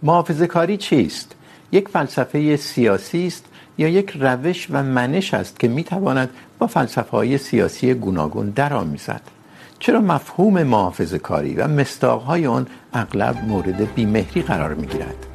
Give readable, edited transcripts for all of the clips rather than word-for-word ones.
محافظه‌کاری چیست؟ یک فلسفه سیاسی است یا یک روش و منش است که می‌تواند با فلسفه‌های سیاسی گوناگون درآمیزد؟ چرا مفهوم محافظه‌کاری و مصداق‌های آن اغلب مورد بی‌مهری قرار می‌گیرد؟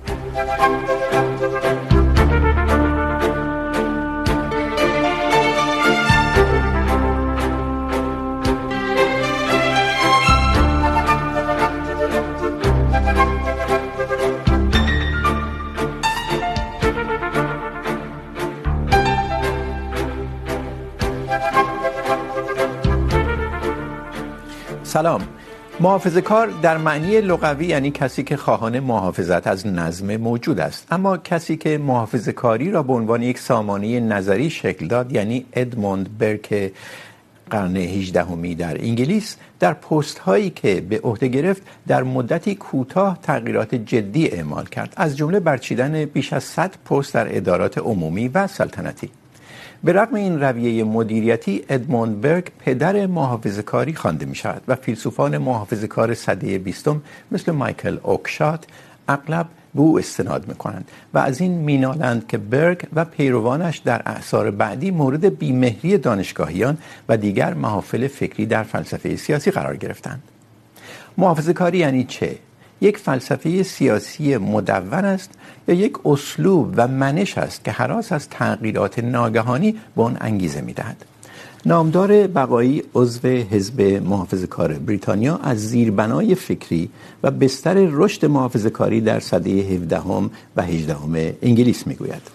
سلام. محافظه‌کار در معنی لغوی یعنی کسی که خواهان محافظت از نظم موجود است، اما کسی که محافظه‌کاری را به عنوان یک سامانه نظری شکل داد یعنی ادموند برک قرن 18 در انگلیس در پست هایی که به عهده گرفت در مدتی کوتاه تغییرات جدی اعمال کرد، از جمله برچیدن بیش از 100 پست در ادارات عمومی و سلطنتی. به رغم این رویه مدیریتی، ادموند برک پدر محافظه‌کاری خوانده می‌شود و فیلسوفان محافظه‌کار سده 20 مثل مایکل اوکشات اغلب به او استناد می‌کنند و از این مینالند که برک و پیروانش در اعصار بعدی مورد بی‌مهری دانشگاهیان و دیگر محافل فکری در فلسفه سیاسی قرار گرفتند. محافظه‌کاری یعنی چه؟ یک فلسفه سیاسی مدون است یا یک اسلوب و منش است که هراس از تغییرات ناگهانی به آن انگیزه می‌دهد؟ نامدار بقایی عضو حزب محافظه‌کار بریتانیا از زیربنای فکری و بستر رشد محافظه‌کاری در سده 17 و 18 انگلیس می‌گوید.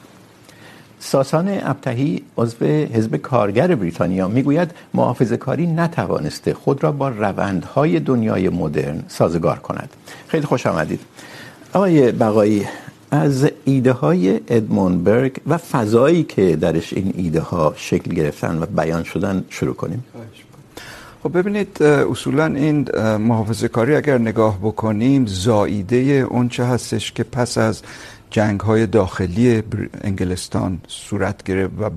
ساسان ابتهی عضو حزب کارگر بریتانیا میگوید محافظه‌کاری نتوانسته خود را با روندهای دنیای مدرن سازگار کند. خیلی خوش آمدید. آقای بقایی، از ایده های ادموند برک و فضایی که درش این ایده ها شکل گرفتن و بیان شدن شروع کنیم. خب ببینید، اصولا این محافظه‌کاری اگر نگاه بکنیم زائیده اون چه هستش که پس از جنگ‌های داخلی انگلستان صورت گرفت و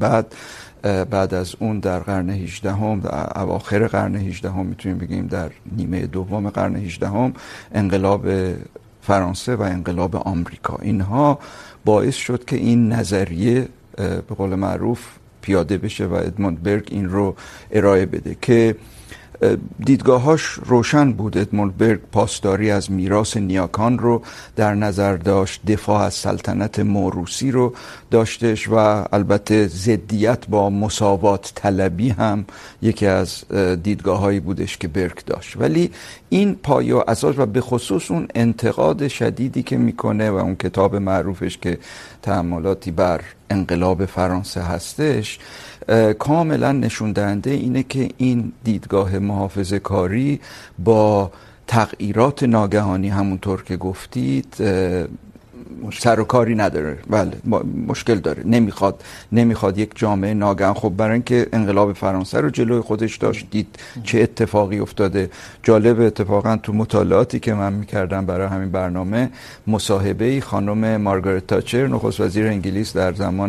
بعد از اون در قرن 18 در اواخر قرن 18 میتونیم بگیم در نیمه دوم قرن 18 انقلاب فرانسه و انقلاب آمریکا، اینها باعث شد که این نظریه به قول معروف پیاده بشه و ادموند برک این رو ارائه بده که دیدگاهاش روشن بود. ادموند برک پاسداری از میراث نیاکان رو در نظر داشت، دفاع از سلطنت موروثی رو داشتش و البته ضدیت با مساوات طلبی هم یکی از دیدگاه‌هایی بودش که برک داشت. ولی این پایه و اساس و به خصوص اون انتقاد شدیدی که میکنه و اون کتاب معروفش که تأملاتی بر انقلاب فرانسه هستش کاملا نشون دهنده اینه که این دیدگاه محافظه‌کاری با تغییرات ناگهانی همونطور که گفتید سر و کاری نداره. بله، مشکل داره. نمیخواد یک جامعه ناگهان. خب برای اینکه انقلاب فرانسه رو جلوی خودش داشت، دید چه اتفاقی افتاده. جالب اتفاقا تو مطالعاتی که من میکردم برای همین برنامه مصاحبه‌ای خانم مارگارت تاچر نخست وزیر انگلیس در زمان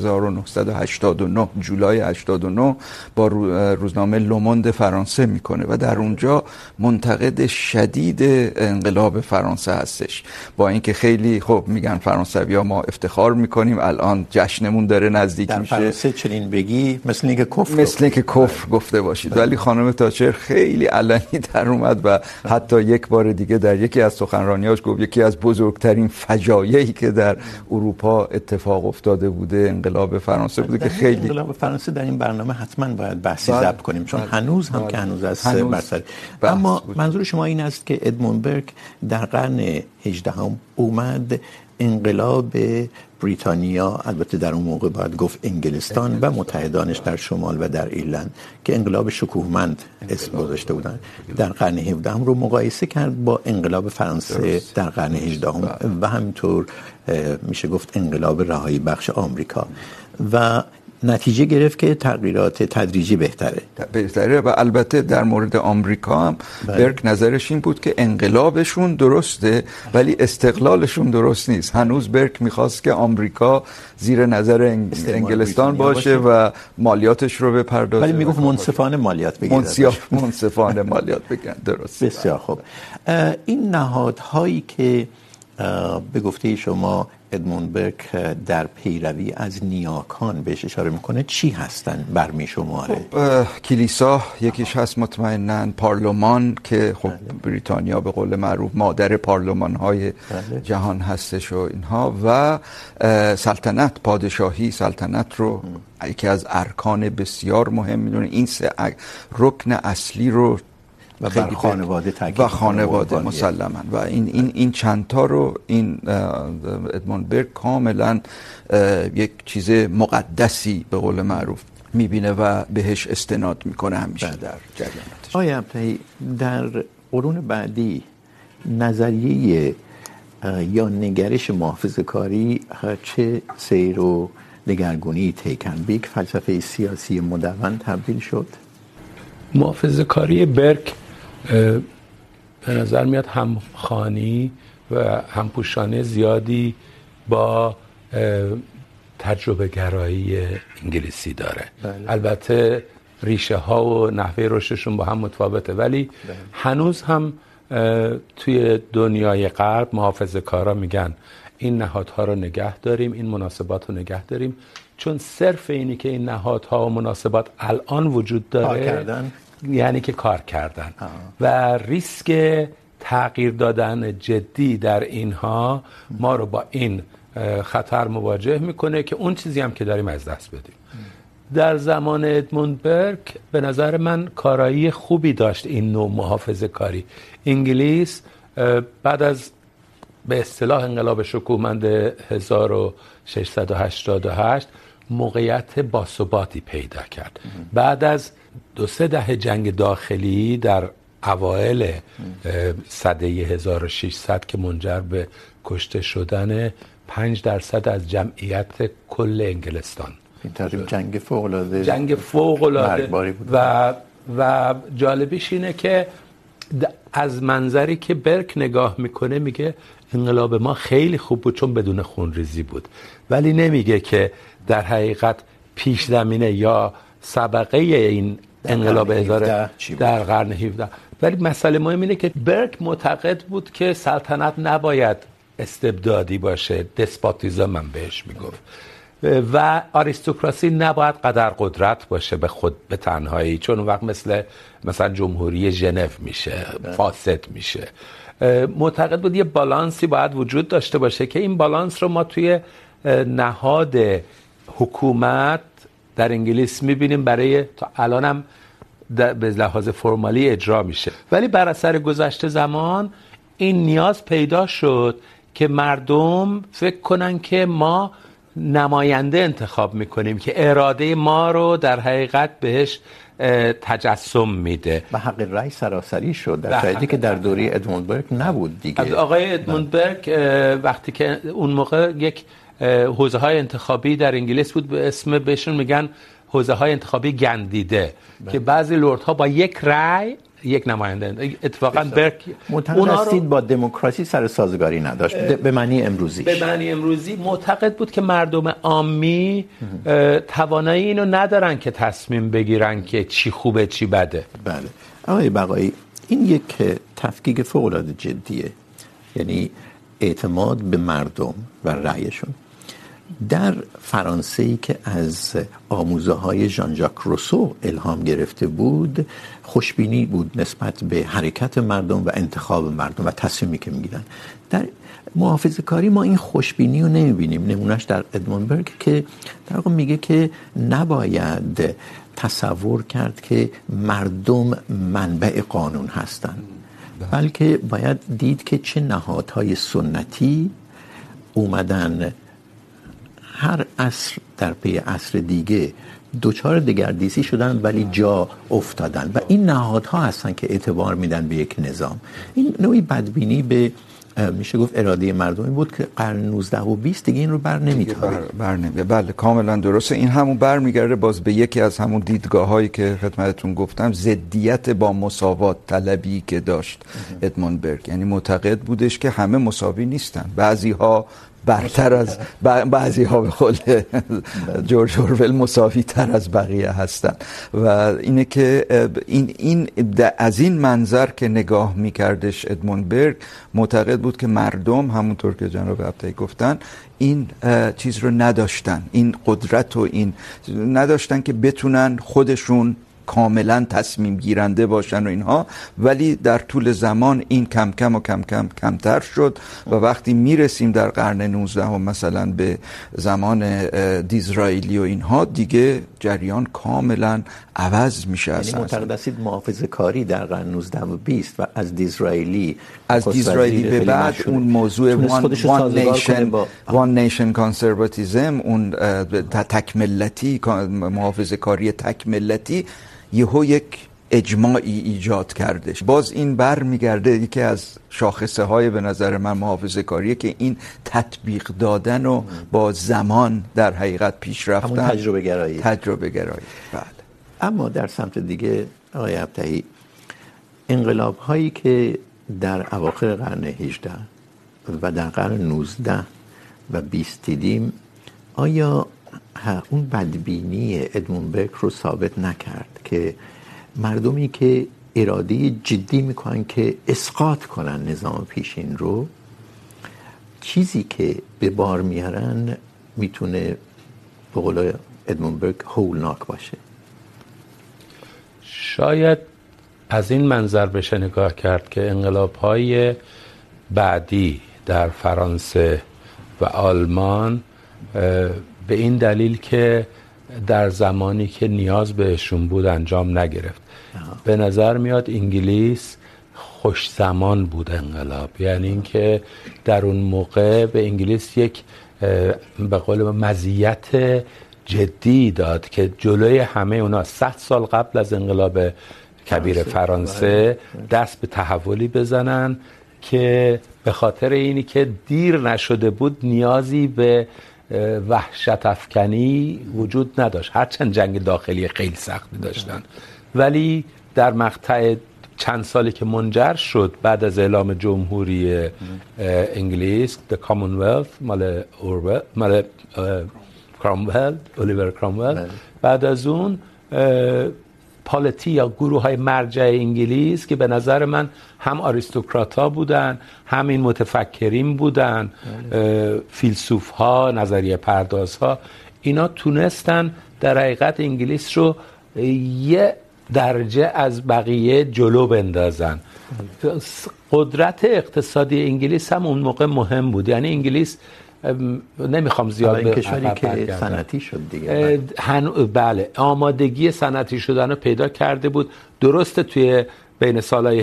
1989 جولای 89 با روزنامه لوموند فرانسه میکنه و در اونجا منتقد شدید انقلاب فرانسه هستش، با اینکه خیلی خب میگن فرانسوی‌ها ما افتخار میکنیم الان جشنمون داره نزدیک میشه، در فرانسه چنین بگی مثل اینکه کفر گفته باشید. ولی خانم تاچر خیلی علنی در اومد و حتی یک بار دیگه در یکی از سخنرانیاش گفت یکی از بزرگترین فجایعی که در اروپا اتفاق افتاده بوده انقلاب فرانسه بوده. که خیلی انقلاب فرانسه در این برنامه حتما باید بحثی ضبط کنیم چون هنوز هم که هنوز است برسر. اما منظور شما این است که ادموند برک در قرن 18 اومد انقلاب بریتانیا، البته در اون موقع باید گفت انگلستان و متحدانش در شمال و در ایرلند که انقلاب شکوهمند اسم گذاشته بودن، در قرن 17 رو مقایسه کرد با انقلاب فرانسه در قرن 18 و همینطور میشه گفت انقلاب رهایی بخش آمریکا و نتیجه گرفت که تغییرات تدریجی بهتره و البته در مورد آمریکا هم برک نظرش این بود که انقلابشون درسته ولی استقلالشون درست نیست. هنوز برک میخواست که آمریکا زیر نظر انگلستان باشه و مالیاتش رو بپردازه، ولی میگفت منصفانه مالیات بگیره. منصفانه مالیات بگیرن. درست. بسیار خوب. این نهادهایی که به گفته شما ادموند برک در پیروی از نیاکان بهش اشاره میکنه. چی هستن برمی شماره؟ کلیسا یکیش هست مطمئناً، پارلمان که خب بریتانیا به قول معروف مادر پارلمان های جهان هستش و اینها، و سلطنت، پادشاهی، سلطنت رو یکی از ارکان بسیار مهم میدونه. این سه رکن اصلی رو و بر خانواده تاکید و خانواده مسلما، و این چند تا رو این ادموند برک کاملا یک چیز مقدسی به قول معروف میبینه و بهش استناد میکنه همیشه در جریاناتش. آقای ابطحی، در قرون بعدی نظریه یا نگرش محافظه‌کاری چه سیر و دگرگونی طی کرد؟ به یک فلسفه سیاسی مدون تبدیل شد؟ محافظه‌کاری برک به نظر میاد همخوانی و همپوشانی زیادی با تجربه گرایی انگلیسی داره. البته ریشه ها و نحوه رشدشون با هم متفاوته، ولی هنوز هم توی دنیای غرب محافظه‌کارا میگن این نهادها رو نگه داریم، این مناسبات رو نگه داریم، چون صرف اینی که این نهادها و مناسبات الان وجود داره یعنی که کار کردن و ریسک تغییر دادن جدی در اینها ما رو با این خطر مواجه میکنه که اون چیزی هم که داریم از دست بدیم. در زمان ادموند برک به نظر من کارایی خوبی داشت این نوع محافظه کاری. انگلیس بعد از به اصطلاح انقلاب شکوهمند 1688 موقعیت باثباتی پیدا کرد. بعد از 2-3 دهه جنگ داخلی در اوایل سده 1600 که منجر به کشته شدن 5% از جمعیت کل انگلستان، این جنگ فوق‌العاده مرگباری بود. و جالبیش اینه که از منظری که برک نگاه میکنه میگه انقلاب ما خیلی خوب بود چون بدون خونریزی بود، ولی نمیگه که در حقیقت پیش زمینه یا سابقه این انقلاب در قرن 17. ولی مسئله مهم اینه که برک معتقد بود که سلطنت نباید استبدادی باشه، دسپاتیزم هم بهش میگفت، و آریستوکراسی نباید قدر قدرت باشه به خود به تنهایی، چون اون وقت مثلا جمهوری ژنو میشه، فاسد میشه. معتقد بود یه بالانسی باید وجود داشته باشه که این بالانس رو ما توی نهاد حکومت در انگلیس میبینیم برای تا الان هم به لحاظ فرمالی اجرا میشه. ولی بر اثر گذشت زمان این نیاز پیدا شد که مردم فکر کنن که ما نماینده انتخاب میکنیم که اراده ما رو در حقیقت بهش تجسم میده و حق رأی سراسری شد، در صورتی که در دوره ادموند برک نبود دیگه. از آقای ادموند برک وقتی که اون موقع یک حوزه های انتخابی در انگلیس بود به اسم بهشون میگن حوزه های انتخابی گندیده که بعضی لردها با یک رأی یک نماینده، اتفاقا برک معتقد هستید با دموکراسی سر سازگاری نداشت به معنی امروزی. به معنی امروزی معتقد بود که مردم عامی توانایی اینو ندارن که تصمیم بگیرن که چی خوبه چی بده. بله آقای بقایی، این یک تفکیک فوق‌العاده جدیه، یعنی اعتماد به مردم و رأیشون. در فرانسه‌ای که از آموزه‌های ژان ژاک روسو الهام گرفته بود، خوشبینی بود نسبت به حرکت مردم و انتخاب مردم و تصمیمی که میگیرن. در محافظه‌کاری ما این خوشبینی رو نمیبینیم. نمونهش در ادموند برک که در واقع میگه که نباید تصور کرد که مردم منبع قانون هستن، بلکه باید دید که چه نهادهای سنتی اومدن هر عصر در پی عصر دیگه دوچار دگردیسی شدن ولی جا افتادن و این نهادها هستن که اعتبار میدن به یک نظام. این نوعی بدبینی به میشه گفت اراده مردمی بود که قرن 19 و 20 دیگه این رو بر نمی‌تابید. بله کاملا درسته. این همون برمیگرده باز به یکی از همون دیدگاه‌هایی که خدمتتون گفتم، ضدیت با مساوات طلبی که داشت ادموند برک. یعنی معتقد بودش که همه مساوی نیستن، بعضی‌ها برتر از بعضی ها به قول جورج اورول مساوی تر از بقیه هستن و اینه که این از این منظر که نگاه میکردش ادموند برگ معتقد بود که مردم همونطور که جناب ابطحی گفتن این چیز رو نداشتن، این قدرت و این نداشتن که بتونن خودشون کاملا تصمیم گیرنده باشن و اینها، ولی در طول زمان این کم کم و کمتر شد و وقتی میرسیم در قرن 19 مثلا به زمان دیزرائیلی و اینها دیگه جریان کاملا عوض میشه. یعنی معتقد هستید محافظه‌کاری در قرن 19 و 20 و از دیزرائیلی به بعد اون موضوع وان نیشن کانسرواتیسم، اون تک ملتی، محافظه‌کاری تک ملتی یهو یک اجماعی ایجاد کردش. باز این برمیگرده یکی از شاخصه های به نظر من محافظه کاریه که این تطبیق دادن و با زمان در حقیقت پیش رفتن، همون تجربه گرایی. بله. اما در سمت دیگه آقای ابطحی، انقلاب هایی که در اواخر قرن 18 و در قرن 19 و 20 دیدیم، آیا اون بدبینی ادموند برگ رو ثابت نکرد که مردمی که اراده جدی میکنن که اسقاط کنن نظام پیشین رو، چیزی که به بار میارن میتونه به قول ادموند برگ هولناک باشه؟ شاید از این منظر بشه نگاه کرد که انقلاب‌های بعدی در فرانسه و آلمان به این دلیل که در زمانی که نیاز بهشون بود انجام نگرفت. به نظر میاد انگلیس خوش زمان بود انقلاب، یعنی اینکه در اون موقع به انگلیس یک به قول مزیت جدی داد که جلوی همه اونا 100 سال قبل از انقلاب کبیر فرانسه دست به تحولی بزنن که به خاطر اینی که دیر نشده بود نیازی به وحشت افکنی وجود نداشت، هرچند جنگ داخلی خیلی سختی داشتن، ولی در مقطع چند سالی که منجر شد بعد از اعلام جمهوری انگلیس، The Commonwealth مال کرامول، الیور کرامول، بعد از اون پالیتی یا گروه های مرجع انگلیس که به نظر من هم آریستوکرات ها بودن، هم این متفکرین بودن، فیلسوف ها، نظریه پرداز ها، اینا تونستن در حقیقت انگلیس رو یه درجه از بقیه جلو بندازن. قدرت اقتصادی انگلیس هم اون موقع مهم بود، یعنی انگلیس نمیخوام زیاد به کشوری که صنعتی شد دیگه، بله آمادگی صنعتی شدن رو پیدا کرده بود. درسته توی بین سالهای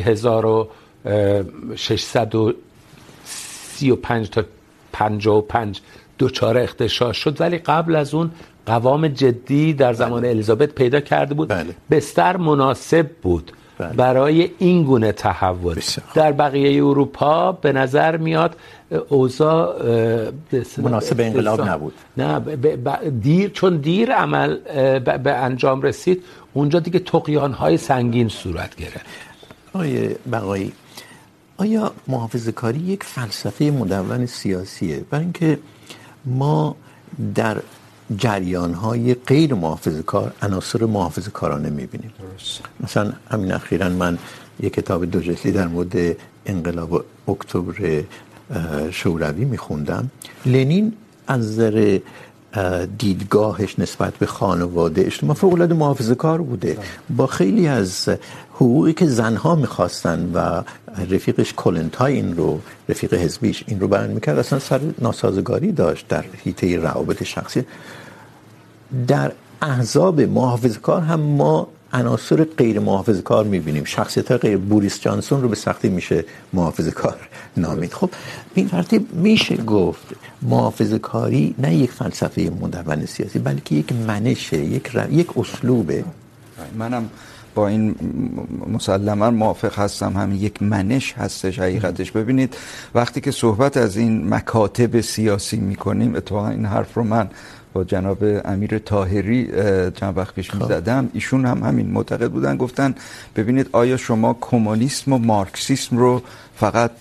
1635 تا 55 دچار اختشاش شد، ولی قبل از اون قوام جدی در زمان الیزابت پیدا کرده بود. بستر مناسب بود برای این گونه تحول. در بقیه اروپا به نظر میاد اوضاع مناسب انقلاب نبود. نه چون دیر عمل به انجام رسید، اونجا دیگه طغیان‌های سنگین صورت گرفت. آقای بقایی، آیا محافظه‌کاری یک فلسفه مدون سیاسیه؟ برای اینکه ما در جریان‌های غیر محافظه‌کار عناصر محافظه‌کارانه می‌بینیم. مثلا همین اخیراً من یک کتاب 2 جلدی در مورد انقلاب اکتبر شوروی می‌خوندم. لنین از نظر دیدگاهش نسبت به خانواده اجتماع فوق‌العاده محافظه‌کار بوده. با خیلی از حقوقی که زنها می‌خواستن و رفیقش کلنتای این رو، رفیق حزبیش این رو بیان می‌کرد، اصلا سر ناسازگاری داشت در حیطه روابط شخصی. در احزاب محافظه‌کار هم ما عناصر غیر محافظه‌کار می‌بینیم. شخصیت‌های غیر، بوریس جانسون رو به سختی میشه محافظه‌کار نامید. خب این ترتیب میشه گفت محافظه‌کاری نه یک فلسفه مدون سیاسی بلکه یک منشه، یک اسلوبه. منم با این مسلما موافق هستم، همین یک منش هستش حقیقتش. ببینید وقتی که صحبت از این مکاتب سیاسی میکنیم، اتفاقا این حرف رو من با جناب امیر طاهری چند وقت پیش میزدم، ایشون هم همین معتقد بودن، گفتن ببینید آیا شما کمونیسم و مارکسیسم رو فقط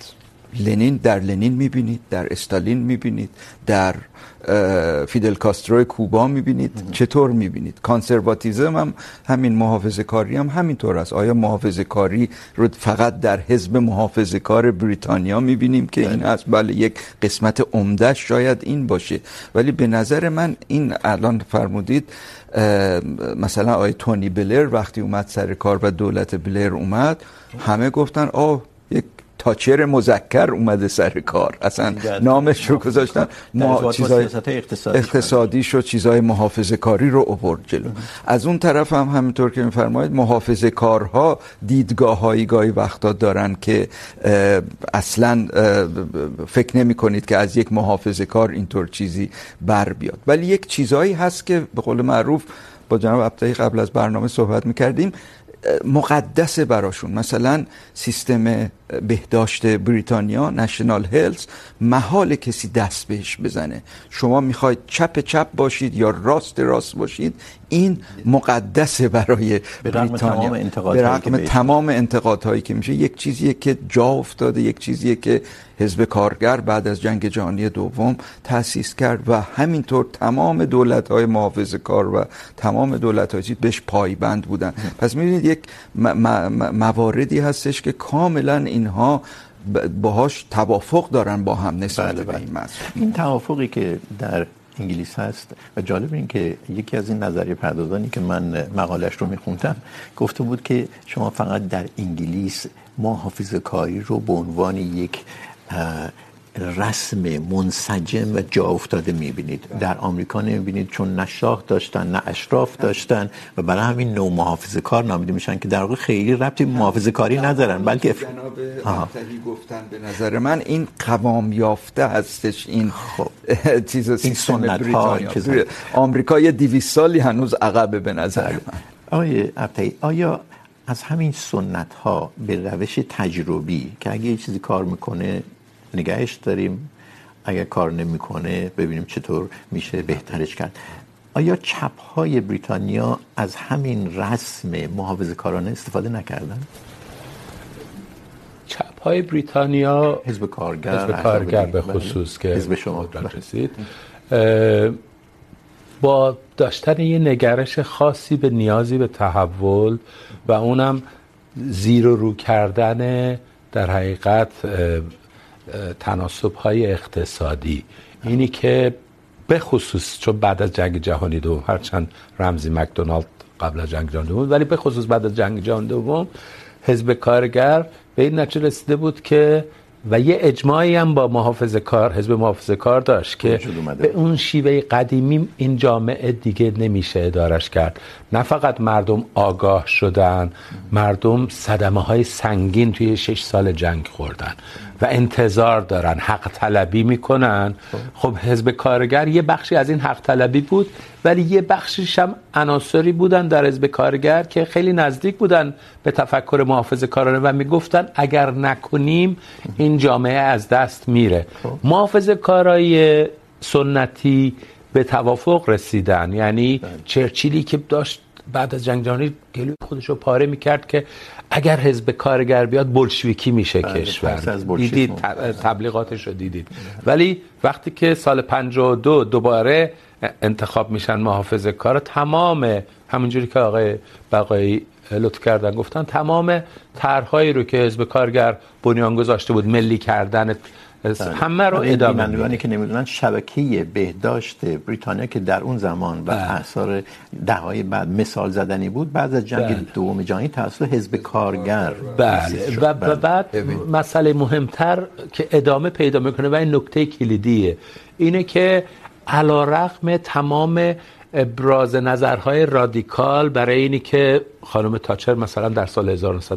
لنین میبینید، در استالین میبینید، در فیدل کاسترو کوبا میبینید. چطور میبینید؟ کانسرواتیزم هم همین، محافظه کاری هم همینطور است. آیا محافظه کاری رو فقط در حزب محافظه کار بریتانیا میبینیم که این است؟ بله، یک قسمت عمده شاید این باشه، ولی به نظر من این الان فرمودید مثلا آقای تونی بلر وقتی اومد سر کار و دولت بلر اومد، همه گفتن یک تاچر مذکر اومده سر کار، اصلا نامش رو گذاشتن، ما چیزای اقتصادی شد، چیزای محافظه کاری رو آورد جلو. از اون طرف هم همینطور که میفرمایید محافظه کارها دیدگاه‌هایی گاهی وقتا دارن که اصلا فکر نمی کنید که از یک محافظه کار اینطور چیزی بر بیاد. ولی یک چیزایی هست که به قول معروف با جناب عبدالعی قبل از برنامه صحبت می‌کردیم، مقدس براشون. مثلا سیستم بهداشت بریتانیا، نشنال هلث، محال کسی دست بهش بزنه. شما میخواید چپ باشید یا راست باشید، این مقدسه برای بریتانیا، به رغم تمام انتقادهایی که میشه. یک چیزیه که جا افتاده، یک چیزیه که حزب کارگر بعد از جنگ جهانی دوم تأسیس کرد و همینطور تمام دولت‌های محافظه کار و تمام دولت‌های بهش پایبند بودن. پس می‌بینید یک مواردی هستش که کاملاً اینها باهاش توافق دارن با هم نسبت به این مسئله. این توافقی که در انگلیس هست و جالب این که یکی از این نظریه پردازانی که من مقالش رو میخوندم گفته بود که شما فقط در انگلیس محافظه کاری رو به عنوان یک رسم منسجم و جا افتاده میبینید. در آمریکا نمیبینید، چون نه شاه داشتن نه اشراف داشتن و برای همین نوع محافظه کار نامیده میشن که در واقع خیلی ربطی به محافظه کاری ندارن، بلکه جناب عبدالعی گفتن به نظر من این قوام یافته هستش، این چیز سیستم بریتانیا. آمریکا یه 200 سالی هنوز عقبه به نظر من. آقای عبدالعی، آیا از همین سنت ها به روش تجربی که اگه یه چیزی کار میکنه نگهش داریم، اگر کار نمیکنه ببینیم چطور میشه بهترش کرد، آیا چپ‌های بریتانیا از همین رسم محافظه‌کارانه استفاده نکردن؟ چپ‌های بریتانیا، حزب کارگر به خصوص که حزب شما رسید، با داشتن یه نگرش خاصی به نیازی به تحول و اونم زیر و رو کردن در حقیقت تناسب‌های اقتصادی، اینی که به خصوص چون بعد از جنگ جهانی دوم، هرچند رمزی مکدونالد قبل از جنگ جهانی دوم، ولی به خصوص بعد از جنگ جهانی دوم حزب کارگر به این نتیجه رسیده بود که و یه اجماعی هم با حزب محافظه کار داشت که به اون شیوه قدیمی این جامعه دیگه نمیشه ادارش کرد. نه فقط مردم آگاه شدن، مردم صدمه‌های سنگین توی 6 سال جنگ خوردن و انتظار دارن، حق طلبی میکنن. خب حزب کارگر یه بخشی از این حق طلبی بود، ولی یه بخشیش هم عناصری بودن در حزب کارگر که خیلی نزدیک بودن به تفکر محافظه کارانه و میگفتن اگر نکنیم این جامعه از دست میره. محافظه کارای سنتی به توافق رسیدن، یعنی چرچیلی که داشت بعد از جنگ جهانی گلوی خودش رو پاره میکرد که اگر حزب کارگر بیاد بلشویکی میشه کشور. دیدید تبلیغاتش رو دیدید. ولی وقتی که سال 52 دوباره انتخاب میشن محافظه کار، تمام همونجوری که آقای بقایی لطف کردن گفتن، تمام طرحهایی رو که حزب کارگر بنیان گذاشته بود، ملی کردن همه رو ادامه بینندگانی که نمیدونن شبکه بهداشت بریتانیا که در اون زمان و اثر دههای بعد مثال زدنی بود، بعد از جنگ دوم جهانی توسط حزب کارگر. و بعد مسئله مهمتر که ادامه پیدا میکنه و این نکته کلیدیه، اینه که علیرغم تمام ابراز نظرهای رادیکال برای اینی که خانم تاچر مثلا در سال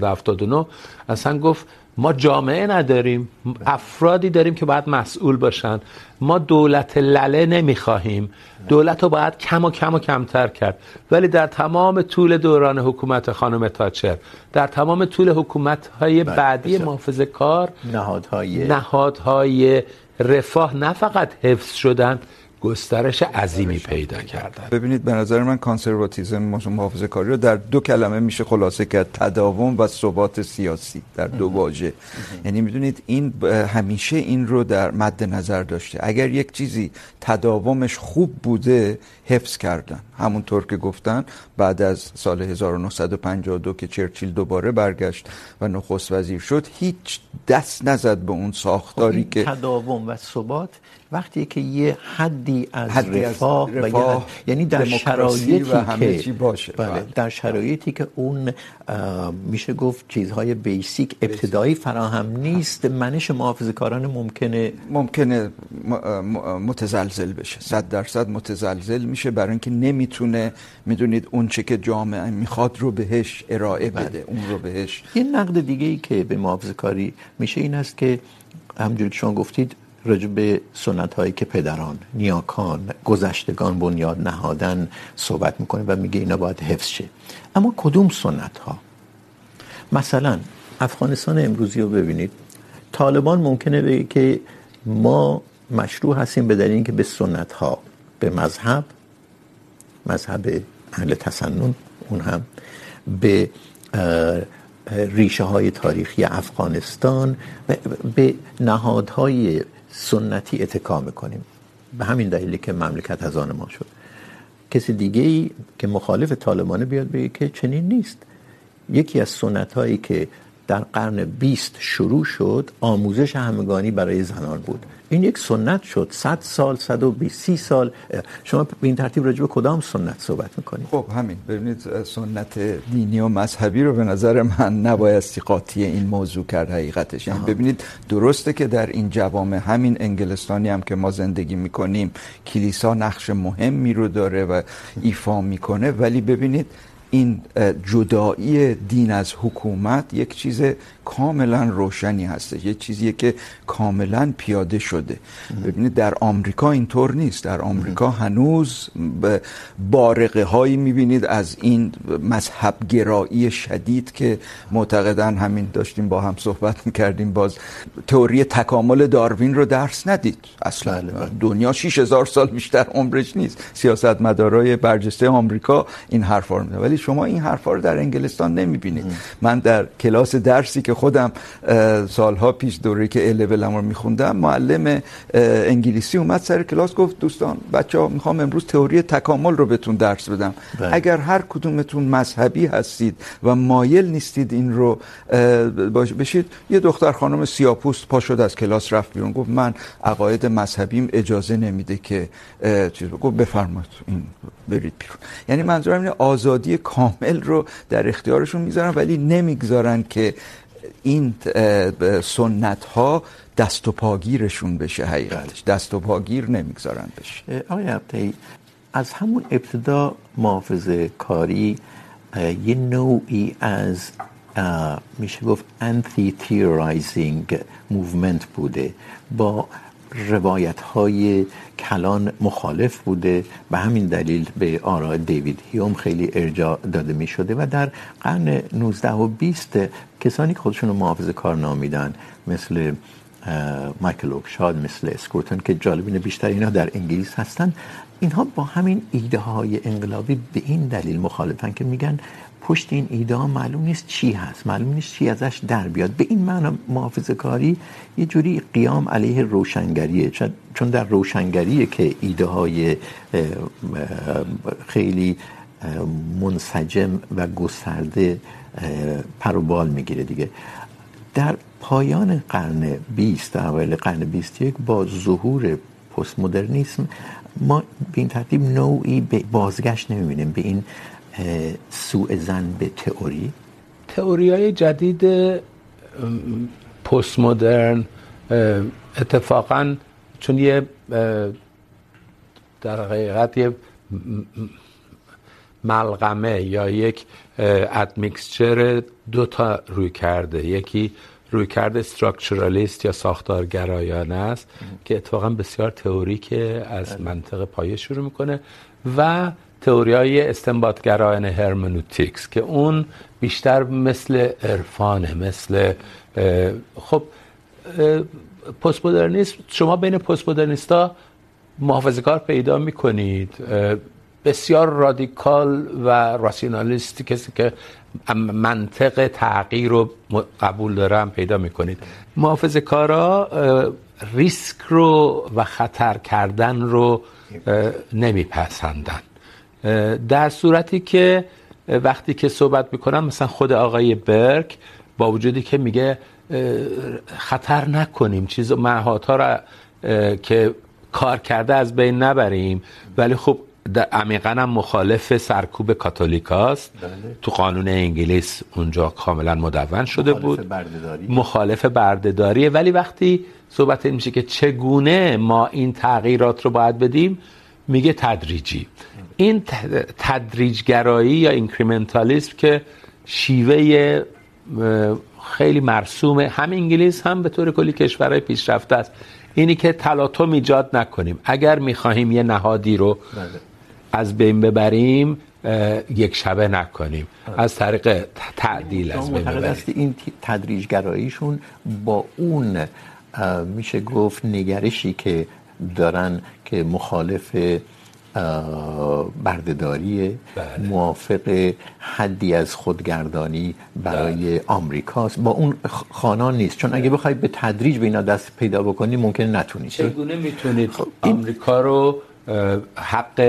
1979 اصلا گفت ما جامعه نداریم، افرادی داریم که باید مسئول باشن، ما دولت لله نمیخواهیم، دولت رو باید کم و کمتر کرد. ولی در تمام طول دوران حکومت خانم تاچر، در تمام طول حکومت‌های بعدی محافظه کار، نهادهای رفاه نه فقط حفظ شدن، گسترش عظیمی پیدا کردن. ببینید به نظر من کانسرواتیسم محافظه‌کاری رو در 2 کلمه میشه خلاصه کرد: تداوم و ثبات سیاسی، در 2 واژه. یعنی میدونید این همیشه این رو در مد نظر داشته. اگر یک چیزی تداومش خوب بوده حفظ کردن، همونطور که گفتن بعد از سال 1952 که چرچیل دوباره برگشت و نخست وزیر شد هیچ دست نزد به اون ساختاری که تداوم و ثبات وقتی که یه حدی از رفاه یعنی در شرایطی و همه چی باشه. بله، در شرایطی که اون میشه گفت چیزهای بیسیک ابتدایی فراهم نیست، منش محافظه‌کاران ممکنه متزلزل بشه، 100% متزلزل میشه، برای اینکه نمیتونه میدونید اون چه که جامعه میخواد رو بهش ارائه بده. اون رو بهش. یه نقد دیگه‌ای که به محافظه‌کاری میشه این است که همونجوری که شما گفتید راجع به سنت‌هایی که پدران، نیاکان، گذشتگان بنیاد نهادن صحبت میکنه و میگه اینا باید حفظ شه. اما کدوم سنت‌ها؟ مثلا افغانستان امروزی رو ببینید، طالبان ممکنه بگه که ما مشروع هستیم به دلیل اینکه به سنت‌ها، به مذهب اهل تسنن، اون هم به ریشه های تاریخی افغانستان به نهادهای سنتی اتکا میکنیم. به همین دلیلی که مملکت از آن ما شد. کسی دیگه ای که مخالف طالبانه بیاد بگه که چنین نیست. یکی از سنت هایی که در قرن 20 شروع شد آموزش همگانی برای زنان بود. این یک سنت شد. 100 سال، 120، 30 سال. شما به این ترتیب راجع به کدام سنت صحبت میکنید؟ خب همین، ببینید سنت دینی و مذهبی رو به نظر من نبایستی قاطی این موضوع کرد حقیقتش. یعنی ببینید درسته که در این جوامع، همین انگلستانی هم که ما زندگی میکنیم، کلیسا نقش مهمی رو داره و ایفا میکنه، ولی ببینید این جدایی دین از حکومت یک چیز کاملا روشنی هستش، یک چیزیه که کاملا پیاده شده. ببینید در آمریکا اینطور نیست. در آمریکا هنوز بارقه هایی میبینید از این مذهب گرایی شدید که معتقدن، همین داشتیم با هم صحبت میکردیم، باز تئوری تکامل داروین رو درس ندید اصلا. دنیا 6000 سال بیشتر عمرش نیست. سیاستمدارای برجسته آمریکا این حرفا رو میزنن، ولی شما این حرفا رو در انگلستان نمیبینید. من در کلاس درسی که خودم سالها پیش دوره که ا لول رو میخوندم، معلم انگلیسی اومد سر کلاس گفت دوستان بچه‌ها میخوام امروز تئوری تکامل رو بهتون درس بدم. اگر هر کدومتون مذهبی هستید و مایل نیستید این رو بشید، یه دختر خانم سیاه‌پوست پا شد از کلاس رفت بیرون، گفت من عقاید مذهبیم اجازه نمیده که گفت بفرمایید این برید بیرون. یعنی منظورم اینه آزادی کامل رو در اختیارشون میذارن، ولی نمیگذارن که این سنت ها دست و پاگیرشون بشه. حقیقتش دست و پاگیر نمیگذارن بشه. آقای عبدی، از همون ابتدا محافظه کاری یه نوعی از میشه گفت انتی تیورایزینگ موومنت بوده، با روایت های کلان مخالف بوده، به همین دلیل به آراء دیوید هیوم خیلی ارجاع داده می شده و در قرن 19 و 20 کسانی که خودشون رو محافظه کار نامیدن مثل مایکل اوکشاد، مثل اسکورتون که جالبین بیشتر اینا در انگلیس هستن، اینها با همین ایده های انقلابی به این دلیل مخالفن که میگن پشت این ایده ها معلوم نیست چی هست، معلوم نیست چی ازش در بیاد. به این معنی محافظه کاری یه جوری قیام علیه روشنگریه، چون در روشنگریه که ایده های خیلی منسجم و گسترده پروبال میگیره دیگه. در پایان قرن 20، در اوایل قرن 21 با ظهور پست مدرنیسم ما به این ترتیب نوعی به بازگشت نمیبینیم به این سوء ظن به تئوریای جدید پست مدرن اتفاقا چون یه در حقیقت یه ملغمه یا یک ادمیکسچر دو تا روی کرده، یکی روی کرده استراکچرالیست یا ساختارگرایانه است که اتفاقا بسیار تئوریکه، از منطق پایه شروع میکنه، و تئوریای استنباطگرایانه هرمنوتیکس که اون بیشتر مثل عرفانه، مثل خب پست مدرنیسم. شما بین پست مدرنیستا محافظه‌کار پیدا می‌کنید بسیار رادیکال و راسیونالیست، کسی که منطق تغییر رو قبول داره هم پیدا می‌کنید. محافظه‌کارا ریسک رو و خطر کردن رو نمیپسندن، در صورتی که وقتی که صحبت میکنن مثلا خود آقای برک با وجودی که میگه خطر نکنیم، چیز مهات‌ها را که کار کرده از بین نبریم، ولی خب عمیقاً هم مخالف سرکوب کاتولیکاست. تو قانون انگلیس اونجا کاملا مدون شده بود، مخالف بردهداریه. ولی وقتی صحبت این میشه که چگونه ما این تغییرات رو باید بدیم، میگه تدریجی. این تدریجگرایی یا اینکریمنتالیسم که شیوه خیلی مرسومه هم انگلیس هم به طور کلی کشورهای پیشرفته است، اینی که تلاطم ایجاد نکنیم. اگر میخواهیم یه نهادی رو از بین ببریم یک شبه نکنیم، از طریق تعدیل از بین ببریم. این تدریجگراییشون با اون میشه گفت نگرشی که دارن که مخالف بردهداری، موافق حدی از خودگردانی برای آمریکاست، با اون خانان نیست. چون اگه بخواید به تدریج به اینا دست پیدا بکنید ممکنه نتونید. چگونه میتونید آمریکا رو حق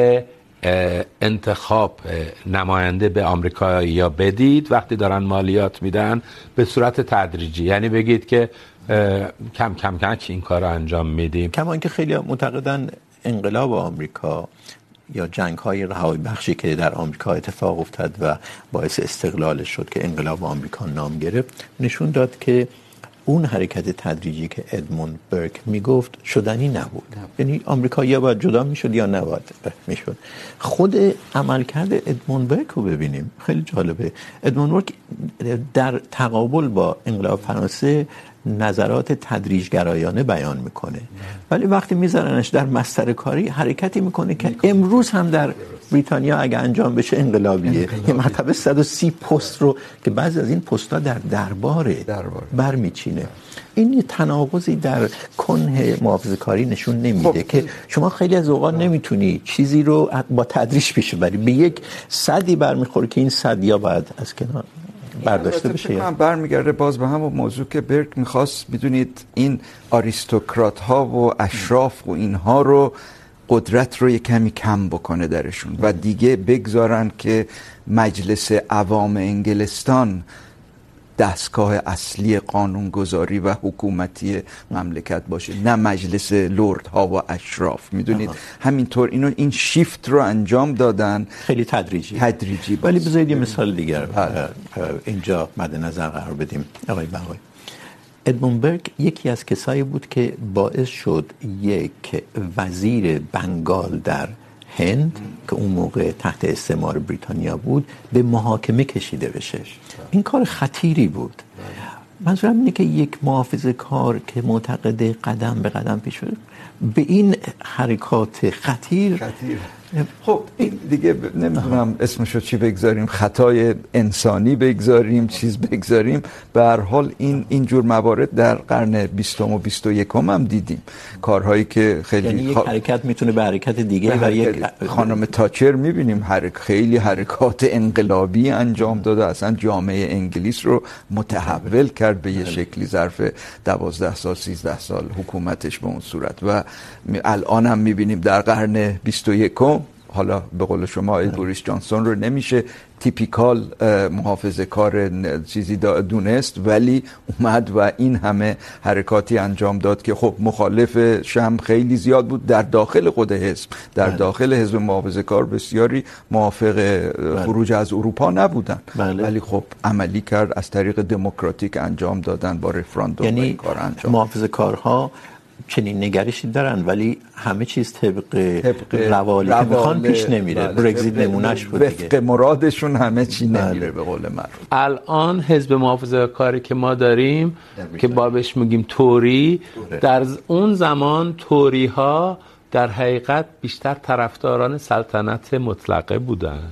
انتخاب نماینده به آمریکایی‌ها بدید وقتی دارن مالیات میدن به صورت تدریجی؟ یعنی بگید که کم کم این کار رو انجام میدیم. کما اینکه خیلی معتقدن انقلاب آمریکا یا جنگ‌های رهایی بخشی که در آمریکا اتفاق افتاد و باعث استقلالش شد که انقلاب آمریکا نام گرفت، نشون داد که اون حرکت تدریجی که ادموند برک میگفت شدنی نبود. یعنی آمریکا یا باید جدا میشد یا نباید میشد. خود عملکرد ادموند برک رو ببینیم، خیلی جالبه. ادموند برک در تقابل با انقلاب فرانسه نظرات تدریجگرایانه بیان میکنه، ولی وقتی میذارنش در مستر کاری حرکتی میکنه که امروز هم در بریتانیا اگه انجام بشه انقلابیه. یه مرتبه 130 پست رو که بعضی از این پست‌ها در درباره برمیچینه. این یه تناقضی در کنه محافظه‌کاری نشون نمیده که شما خیلی از اوقات نمیتونی چیزی رو با تدریج پیش ببری، به یک صدی برمیخوره که این صد یا باید از کنار برداشته بشه. من برمیگرده باز به همون موضوع که برک میخواست، میدونید این آریستوکرات ها و اشراف و اینها رو قدرت رو یک کمی کم بکنه درشون و دیگه بگذارن که مجلس عوام انگلستان دستگاه اصلی قانونگذاری و حکومتی مملکت باشه، نه مجلس لرد ها و اشراف. میدونید همینطور این شیفت رو انجام دادن، خیلی تدریجی. ولی بذارید یه مثال دیگر اینجا مد نظر قرار بدیم. آقای بهایی، ادموند برک یکی از کسایی بود که باعث شد یک وزیر بنگال در هند که اون موقع تحت استعمار بریتانیا بود به محاکمه کشیده بشه. این کار خطیری بود. منظورم اینه که یک محافظه‌کار که معتقد قدم به قدم پیش بره به این حرکات خطیر خب این دیگه نمیدونم اسمشو چی بگذاریم، خطای انسانی بگذاریم، چیز بگذاریم، به هر حال این جور موارد در قرن 20 و 21 هم دیدیم. کارهایی که خیلی یعنی یک حرکت میتونه به حرکت دیگه و یک خانم تاچر میبینیم خیلی حرکات انقلابی انجام داده، اصلا جامعه انگلیس رو متحول کرد به یه شکلی ظرف 12 سال 13 سال حکومتش به اون صورت. و الان هم میبینیم در قرن 21 حالا به قول شما بوریس جانسون رو نمیشه تیپیکال محافظه کار چیزی دونست، ولی اومد و این همه حرکاتی انجام داد که خب مخالف شم خیلی زیاد بود در داخل خود حزب، در داخل حزب محافظه کار بسیاری موافق خروج از اروپا نبودن، ولی خب عملی کرد، از طریق دموکراتیک انجام دادن با رفراندوم. یعنی کار انجام محافظه کارها چنین نگرشی دارن ولی همه چیز طبق روالی که میخوان پیش نمیره. برگزیت نمونهش بود دیگه، وفق مرادشون همه چی نمیره به قول معروف. الان حزب محافظه کاری که ما داریم که بابش میگیم توری، در اون زمان توری ها در حقیقت بیشتر طرفداران سلطنت مطلقه بودن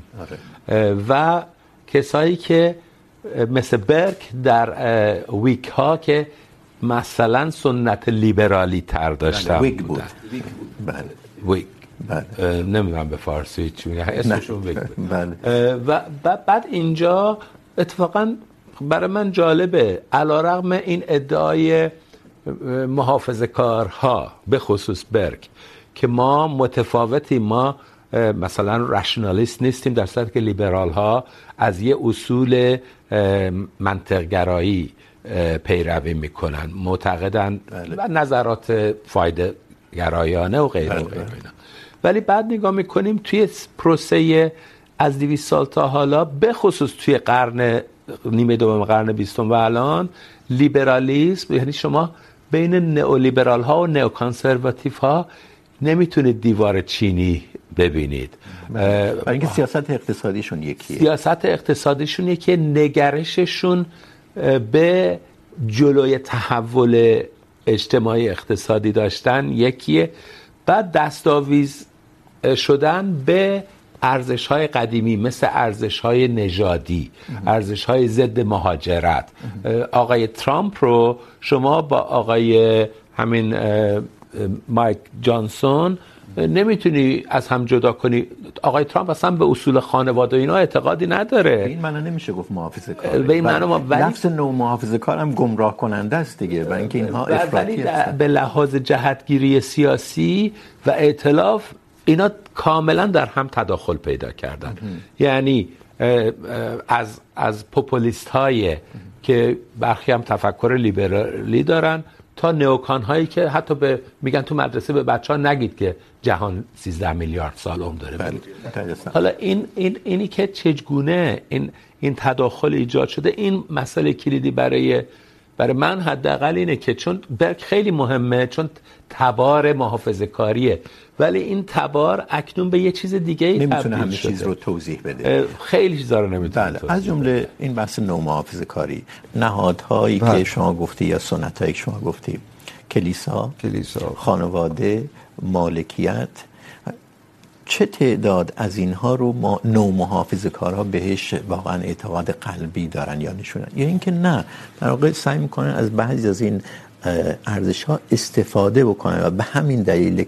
و کسایی که مثل برک در ویک ها که مثلا سنت لیبرالی تر داشتن بودن. ویگ نمیدونم به فارسی چی میگه اسمشون ویگ و بعد اینجا اتفاقا برای من جالبه علیرغم این ادعای محافظه‌کارها به خصوص برک که ما متفاوتیم، ما مثلا رشنالیست نیستیم، در صورتی که لیبرال ها از یه اصول منطق‌گرایی پیروی میکنن، معتقدن و نظرات فایده گرایانه و غیره و غیره اینا. ولی بعد نگاه میکنیم توی پروسه از 200 سال تا حالا به خصوص توی نیمه دوم قرن 20 و الان لیبرالیسم، یعنی شما بین نئولیبرال ها و نئوکانسرواتیو ها نمیتونید دیوار چینی ببینید، برای اینکه سیاست اقتصادیشون یکیه. سیاست اقتصادیشون یکیه، نگرششون به جلوی تحول اجتماعی اقتصادی داشتن یکیه، بعد دستاویز شدن به ارزش‌های قدیمی مثل ارزش‌های نژادی، ارزش‌های ضد مهاجرت. آقای ترامپ رو شما با آقای همین مایک جانسون نمیتونی از هم جدا کنی. آقای ترامپ اصلا به اصول خانواده اینا اعتقادی نداره. این معنی نمیشه گفت محافظه‌کار. به این معنی لفظ نو محافظه‌کار هم گمراه کننده است دیگه، برای اینکه اینها افراطی هستند. به لحاظ جهتگیری سیاسی و ائتلاف اینا کاملا در هم تداخل پیدا کردن. یعنی از پوپولیست های که برخی هم تفکر لیبرالی دارن تا نیوکان هایی که حتی میگن تو مدرسه به بچه ها نگید که جهان 13 میلیارد سال عمر داره. حالا اینی که چگونه این تداخل ایجاد شده، این مسئله کلیدی برای من حداقل اینه که چون برک خیلی مهمه، چون تبار محافظه کاریه، ولی این تبار اکنون به یه چیز دیگه ای تبدیل شده، نمیتونه همه چیز رو توضیح بده، خیلی چیزا رو نمیتونه توضیح از جمله این بحث نو محافظه کاری، نهادهایی که شما گفتی یا سنتایی که شما گفتی، کلیسا، خانواده، مالکیت، چه تعداد از اینها رو نو محافظه کارها بهش واقعا اعتقاد قلبی دارن یا نشونن، یا اینکه نه در واقع سعی میکنن از بعضی از این ارزش ها استفاده بکنن و به همین دلیل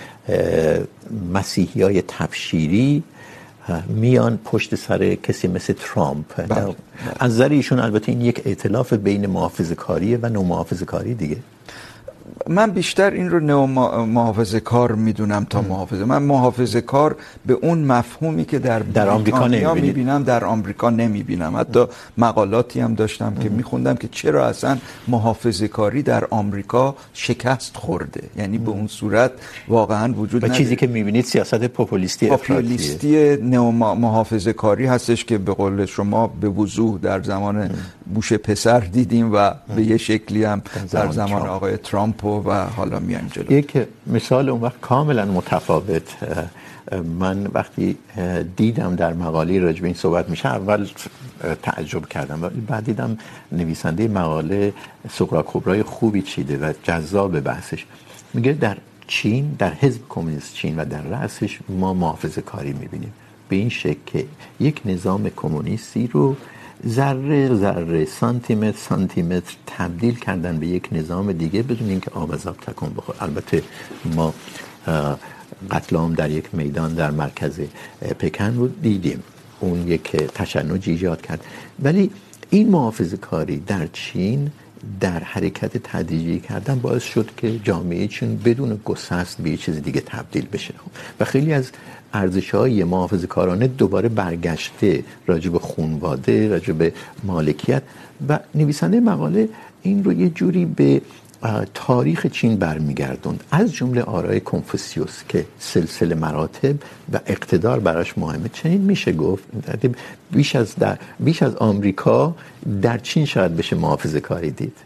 که مسیحیای تبشیری میان پشت سر کسی مثل ترامپ. از نظر ایشون البته این یک ائتلاف بین محافظه‌کاری و نو محافظه‌کاری دیگه. من بیشتر این رو نو محافظه کار میدونم تا محافظه. من محافظه کار به اون مفهومی که در آمریکا میبینم در آمریکا نمیبینم. حتی مقالاتی هم داشتم که میخوندم که چرا اصلا محافظه کاری در آمریکا شکست خورده، یعنی به اون صورت واقعا وجود نداره. چیزی که میبینید سیاست پوپولیستی نو محافظه کاری هستش که به قول شما به وضوح در زمان بوش پسر دیدیم و به یه شکلی هم در زمان آقای ترامپ و حالا میان جلو. یک مثال اون وقت کاملا متفاوت، من وقتی دیدم در مقاله راجع به این صحبت میشه اول تعجب کردم، ولی بعد دیدم نویسنده مقاله سغرا کبرای خوبی چیده و جذاب بحثش. میگه در چین، در حزب کمونیست چین و در رأسش ما محافظه کاری میبینیم به این شکل که یک نظام کمونیستی رو ذره سانتیمتر تبدیل کردن به یک نظام دیگه بدون اینکه آب از آب تکون بخوره. البته ما قتل عام در یک میدان در مرکز پکن رو دیدیم، اون یک تشنج ایجاد کرد، ولی این محافظه‌کاری در چین در حرکت تدریجی کردن باعث شد که جامعه چین بدون گسست به یه چیز دیگه تبدیل بشه و خیلی از ارزش‌های محافظه‌کارانه دوباره برگشته راجع به خانواده، راجع به مالکیت، و نویسنده مقاله این رو یه جوری به تاریخ چین برمیگردوند، از جمله آرای کنفوسیوس که سلسله مراتب و اقتدار براش مهمه. چنین میشه گفت بیش از آمریکا در چین شاید بشه محافظه‌کاری دید.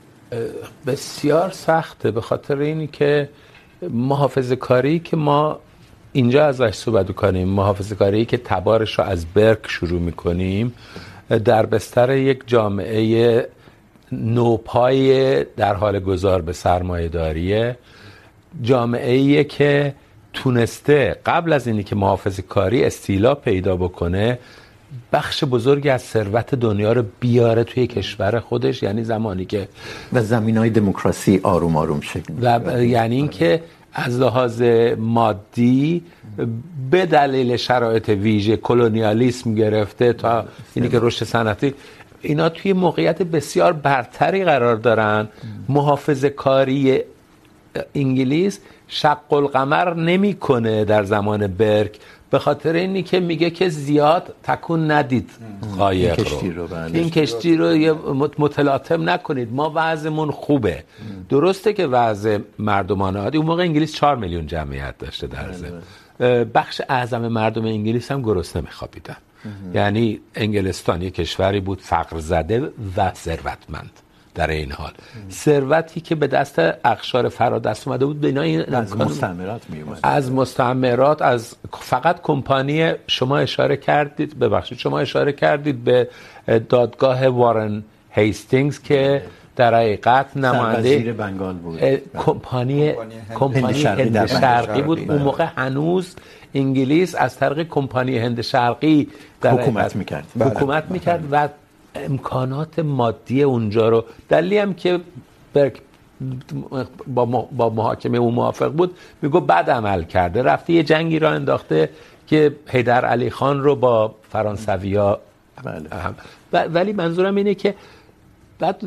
بسیار سخته، به خاطر اینی که محافظه‌کاری که ما اینجا ازش صحبت کنیم، محافظه‌کاری که تبارش رو از برک شروع میکنیم، در بستر یک جامعه نوپای در حال گذار به سرمایه‌داریه، جامعه‌ایه که تونسته قبل از اینی که محافظه‌کاری استیلا پیدا بکنه بخش بزرگی از ثروت دنیا رو بیاره توی کشور خودش، یعنی زمانی که و زمینای دموکراسی آروم آروم شکل و یعنی این که از لحاظ مادی به دلیل شرایط ویژه کلونیالیسم گرفته تا اینی که رشد صنعتی، اینا توی موقعیت بسیار برتری قرار دارن. محافظه کاری انگلیس شق القمر نمیکنه در زمان برک، به خاطر اینی که میگه که زیاد تکون ندید قایق رو، این کشتی رو متلاطم نکنید، ما وضعمون خوبه. درسته که وضع مردمان عادی، اون موقع انگلیس 4 میلیون جمعیت داشته در ضمن، بخش اعظم مردم انگلیس هم گرسنه میخوابیدن. یعنی انگلستان یک کشوری بود فقر زده و ثروتمند. در این حال ثروتی که به دست اقشار فرادست اومده بود، بنای از مستعمرات می اومد، از مستعمرات، از فقط کمپانی. شما اشاره کردید، ببخشید شما اشاره کردید به دادگاه وارن هیستینگز که در حقیقت نماینده وزیر بنگال بود، کمپانی هند شرقی بود. اون موقع هنوز انگلیس از طریق کمپانی هند شرقی حکومت میکرد و امکانات مادی اونجا رو، دلیلی هم که برک با محاکمه اون موافق بود، میگو بد عمل کرده، رفته یه جنگی را انداخته که حیدر علی خان رو با فرانسویا ولی منظورم اینه که بعد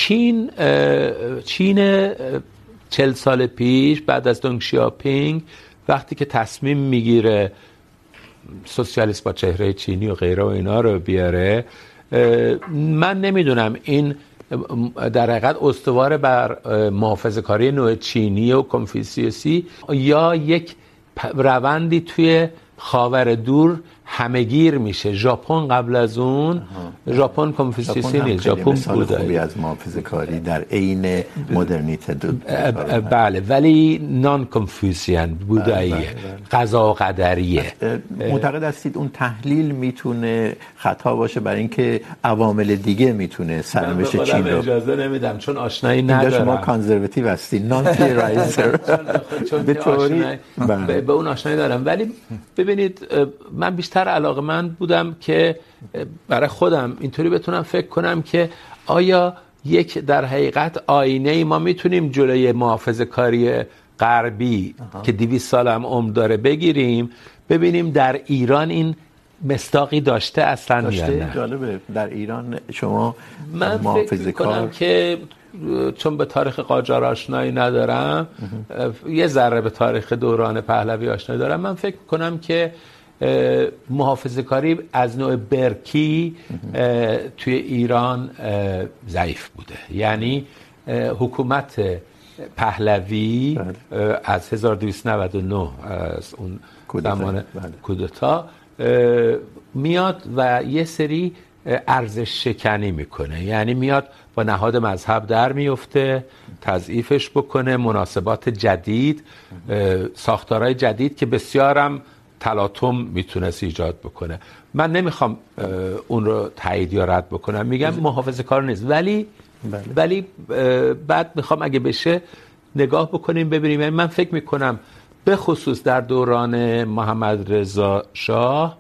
چین 40 سال پیش بعد از دونگ شیاپینگ وقتی که تصمیم میگیره سوسیالیست با چهره چینی و غیره و اینا رو بیاره، من نمیدونم این در حقیقت استوار بر محافظه کاری نوع چینی و کنفوسیوسی یا یک روندی توی خاور دور همه‌گیر میشه. ژاپن قبل از اون ژاپن کنفوسیوسی نیست، ژاپن خوبی از محافظه کاری در عین مدرنیته بله، ولی نان کنفوسیان بوداییه، قضا و قدریه. معتقد هستید اون تحلیل میتونه خطا باشه برای اینکه عوامل دیگه میتونه سرنوشت چین رو؟ اجازه نمیدم چون آشنایی ندارم. شما کانزرواتیو هستید، نان تیرایزر به طوری به اون آشنایی دارم. ولی ببینید من بیشتر علاقه‌مند بودم که برای خودم اینطوری بتونم فکر کنم که آیا یک در حقیقت آینه ما میتونیم جلوی محافظه کاری غربی که 200 سال هم عمر داره بگیریم، ببینیم در ایران این مصداقی داشته اصلا یا نه. جالبه در ایران شما من فکر کنم که چون به تاریخ قاجار آشنایی ندارم، یه ذره به تاریخ دوران پهلوی آشنایی دارم، من فکر کنم که محافظه کاری از نوع برکی توی ایران ضعیف بوده. یعنی حکومت پهلوی از 1299 از اون زمان کودتا میاد و یه سری ارزش شکنی میکنه، یعنی میاد با نهاد مذهب در میفته، تضعیفش بکنه، مناسبات جدید، ساختارهای جدید که بسیارم تلاطم میتونست ایجاد بکنه. من نمیخوام اون رو تایید یا رد بکنم، میگم محافظه کار نیست، ولی بعد میخوام اگه بشه نگاه بکنیم ببینیم. من فکر میکنم به خصوص در دوران محمد رضا شاه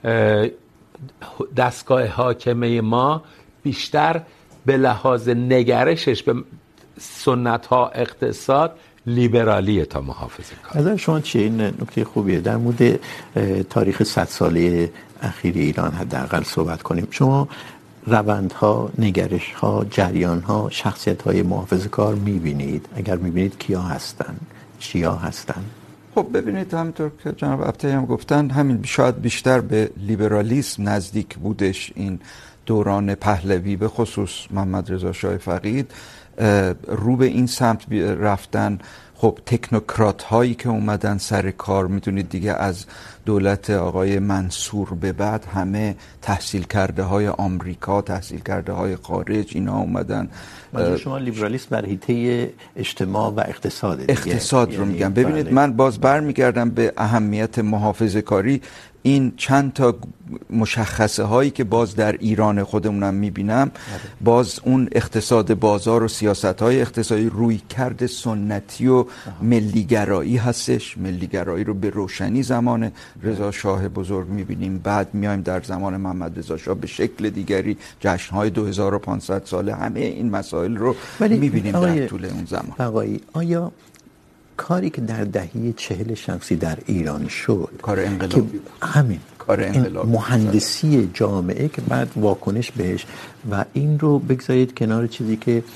دستگاه حاکمه ما بیشتر به لحاظ نگرشش به سنت ها اقتصاد لیبرالیه تا محافظه کار. نظر شما چیه؟ این نکته خوبیه. در مورد تاریخ 100 ساله اخیر ایران حداقل صحبت کنیم. شما روندها، نگرش‌ها، جریان‌ها، شخصیت‌های محافظه‌کار می‌بینید؟ اگر می‌بینید کیا هستن؟ چیا هستن؟ خب ببینید همونطور که جناب عبدی هم گفتن، همین شاید بیشتر به لیبرالیسم نزدیک بودش این دوران پهلوی، به خصوص محمد رضا شاه فقید رو به این سمت رفتن. خب تکنوکرات هایی که اومدن سر کار، میدونید دیگه از دولت آقای منصور به بعد همه تحصیل کرده های آمریکا، تحصیل کرده های خارج، اینا اومدن. شما لیبرالیسم بر حیطه اجتماع و اقتصاد دیگه. اقتصاد رو میگم. ببینید من باز برمیگردم به اهمیت محافظه کاری. این چند تا مشخصه هایی که باز در ایران خودمونم میبینم، باز اون اقتصاد بازار و سیاست های اقتصادی روی کرد سنتی و ملیگرایی هستش. ملیگرایی رو به روشنی زمان رضا شاه بزرگ میبینیم، بعد میایم در زمان محمد رضا شاه به شکل دیگری، جشن های 2500 ساله، همه این مسائل رو میبینیم در طول اون زمان. آقایی آیا کاری که در دهه 40 شمسی در ایران شد کار انقلابی بود. همین کار انقلابی مهندسی جامعه که بعد واکنش بهش و این رو بگذارید کنار چیزی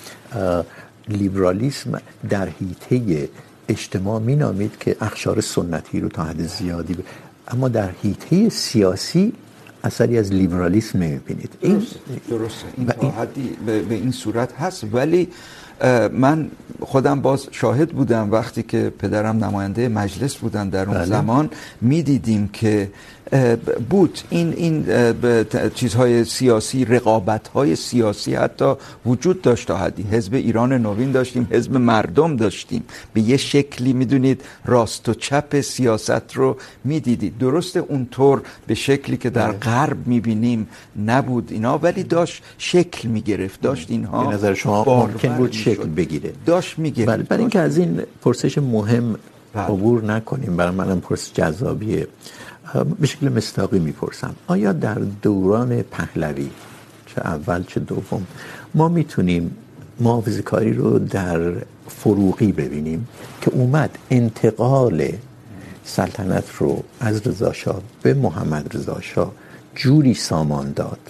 که لیبرالیسم در حیطه اجتماع مینامید که اقشار سنتی رو تا حد زیادی اما در حیطه سیاسی اثری از لیبرالیسم نمیبینید. درسته این تا حدی به این صورت هست، ولی من خودم باز شاهد بودم وقتی که پدرم نماینده مجلس بودن در اون زمان میدیدیم که بود این چیزهای سیاسی، رقابت‌های سیاسی حتی وجود داشت تا حدی. حزب ایران نوین داشتیم، حزب مردم داشتیم، به یه شکلی میدونید راست و چپ سیاست رو میدیدید. درسته اونطور به شکلی که در غرب میبینیم نبود اینا، ولی داشت شکل میگرفت، داشت اینها به نظر شما ممکن بود شکل بگیره، داشت میگرفت. برای اینکه از این پرسش مهم عبور نکنیم، برای منم پرسش جذابیه، به شکل مصداقی میپرسم آیا در دوران پهلوی چه اول چه دوم ما میتونیم محافظه‌کاری رو در فروغی ببینیم که اومد انتقال سلطنت رو از رضا شاه به محمد رضا شاه جوری سامان داد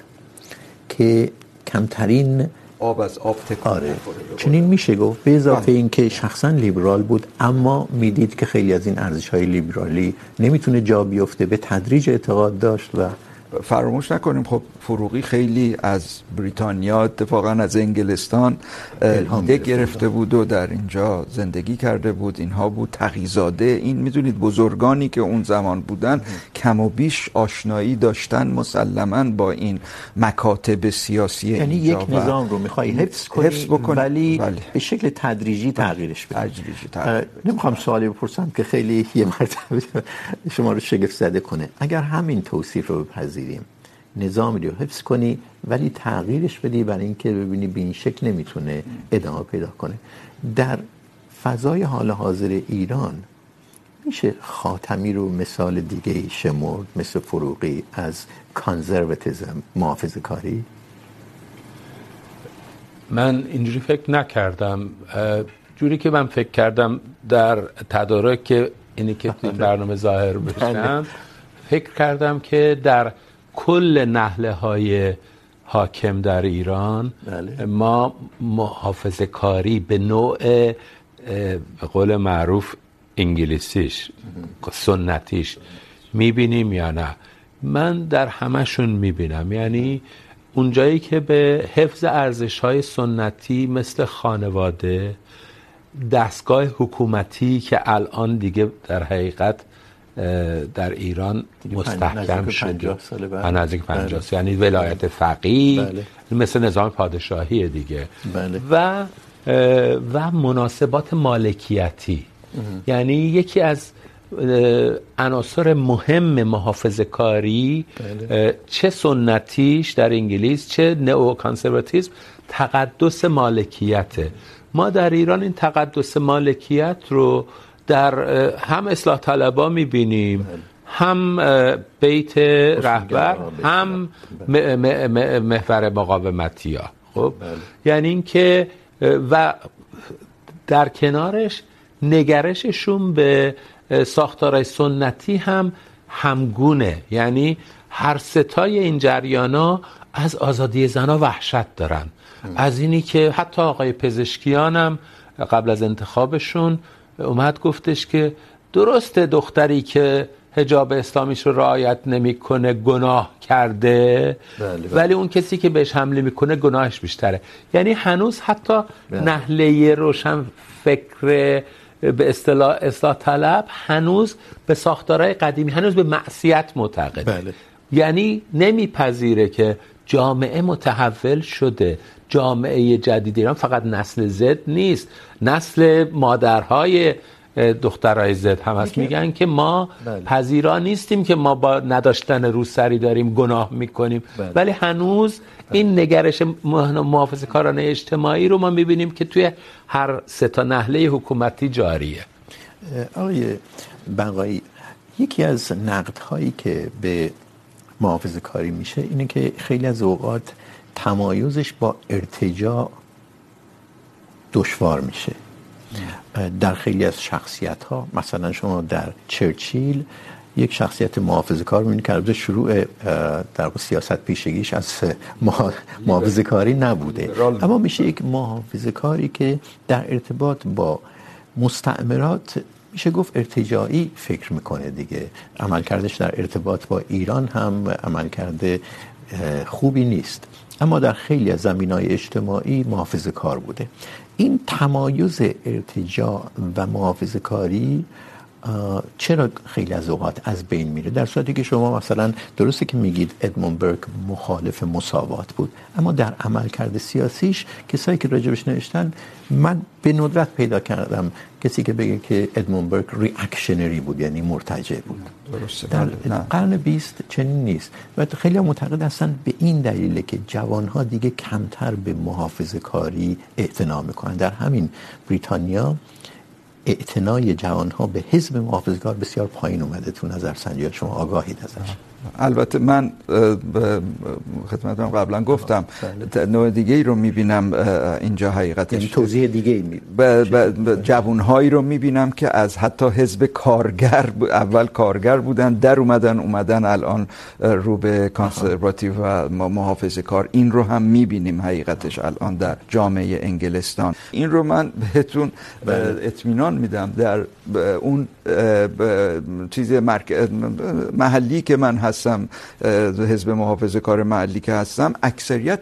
که کمترین آب از آب تکون نخوره. چنین میشه گفت، به اضافه این که شخصا لیبرال بود اما میدید که خیلی از این ارزش‌های لیبرالی نمیتونه جا بیفته، به تدریج اعتقاد داشت. و فراموش نکنیم خب فروغی خیلی از بریتانیا، اتفاقا از انگلستان ایده گرفته بود و در اینجا زندگی کرده بود. اینها بود تقی‌زاده. این میدونید بزرگانی که اون زمان بودن کم و بیش آشنایی داشتن مسلماً با این مکاتب سیاسی، یعنی یک نظام رو میخوای حفظ کنی ولی به شکل تدریجی تغییرش بدی. نمیخوام سوالی بپرسم که خیلی یه مرتبه شما رو شگفت زده کنه. اگر همین توصیف رو بپذیریم، نظامی رو حفظ کنی ولی تغییرش بدی برای اینکه ببینی به این شکل نمیتونه ادامه پیدا کنه، در فضای حال حاضر ایران میشه خاتمی رو مثال دیگه شمرد مثل فروغی از کانزرواتیسم، محافظه‌کاری؟ من اینجوری فکر نکردم. جوری که من فکر کردم در تدارک که اینی که تو برنامه ظاهر بشم، فکر کردم که در کل نهله‌های حاکم در ایران ما محافظه‌کاری به نوع به قول معروف انگلیسیش سنتیش میبینیم یا نه. من در همشون میبینم، یعنی اونجایی که به حفظ ارزش‌های سنتی مثل خانواده، دستگاه حکومتی که الان دیگه در حقیقت در ایران مستحکم شده، نزدیک 50 سال، یعنی ولایت فقیه مثل نظام پادشاهی دیگه و مناسبات مالکیتی. یعنی یکی از عناصر مهم محافظه‌کاری چه سنتیش در انگلیس چه نئو کانسرواتیسم تقدس مالکیته. ما در ایران این تقدس مالکیت رو در هم اصلاح طلبا میبینیم، هم بیت رهبر، هم محور مقاومتی‌ها. خب یعنی این که و در کنارش نگرششون به ساختارهای سنتی هم همگونه، یعنی هر ستای این جریانا از آزادی زن‌ها وحشت دارن، از اینی که حتی آقای پزشکیان هم قبل از انتخابشون اومد گفتش که درسته دختری که حجاب اسلامیش رو رعایت نمیکنه گناه کرده، ولی اون کسی که بهش حمله میکنه گناهش بیشتره. یعنی هنوز حتی نهله روشن فکر به اصطلاح اصلاح طلب هنوز به ساختارهای قدیمی، هنوز به معصیت معتقده. یعنی نمیپذیره که جامعه متحول شده، جامعه جدید ایران فقط نسل زد نیست، نسل مادرهای دخترای زد هم هست. میگن که ما پذیرا نیستیم که ما با نداشتن روسری داریم گناه میکنیم، ولی هنوز این نگرش محافظه‌کارانه اجتماعی رو ما میبینیم که توی هر سه تا نهله حکومتی جاریه. آقای بقایی، یکی از نقدهایی که به محافظه‌کاری میشه اینه که خیلی از اوقات تمایزش با ارتجاع دشوار میشه. در خیلی از شخصیت‌ها، مثلا شما در چرچیل یک شخصیت محافظه‌کار می‌بینید که البته شروع در سیاست پیشگیش از محافظه‌کاری نبوده، اما میشه یک محافظه‌کاری که در ارتباط با مستعمرات میشه گفت ارتجاعی فکر میکنه دیگه. عملکردش در ارتباط با ایران هم عملکرد خوبی نیست، اما در خیلی از زمینه‌های اجتماعی محافظه‌کار بوده. این تمایز ارتجاع و محافظه‌کاری چرا خیلی از اوقات از بین میره، در صورتی که شما مثلا درسته که میگید ادموند برک مخالف مساوات بود، اما در عملکرد سیاسیش کسایی که راجبش نوشتن من به ندرت پیدا کردم کسی که بگه که ادموند برک ریاکشنری بود، یعنی مرتجع بود. درسته. در قرن 20 چنین نیست و خیلی معتقد هستن به این دلیله که جوانها دیگه کمتر به محافظه‌کاری اعتنا میکنن. در همین بریتانیا اعتنای جوانها به حزب محافظه‌کار بسیار پایین اومده. تو نظرسنجی‌ها شما آگاهید ازش؟ البته من خدمتتون قبلا گفتم نوع دیگه ای رو میبینم اینجا حقیقتش، یعنی توضیح دیگه ای میبینم، جوانهایی رو میبینم که از حتی حزب کارگر اول کارگر بودن در اومدن الان رو به کانسرواتیو و محافظه‌کار. این رو هم میبینیم حقیقتش الان در جامعه انگلستان. این رو من بهتون اطمینان میدم در اون چیز محلی که من هستم، حزب محافظه‌کار محلی که هستم، اکثریت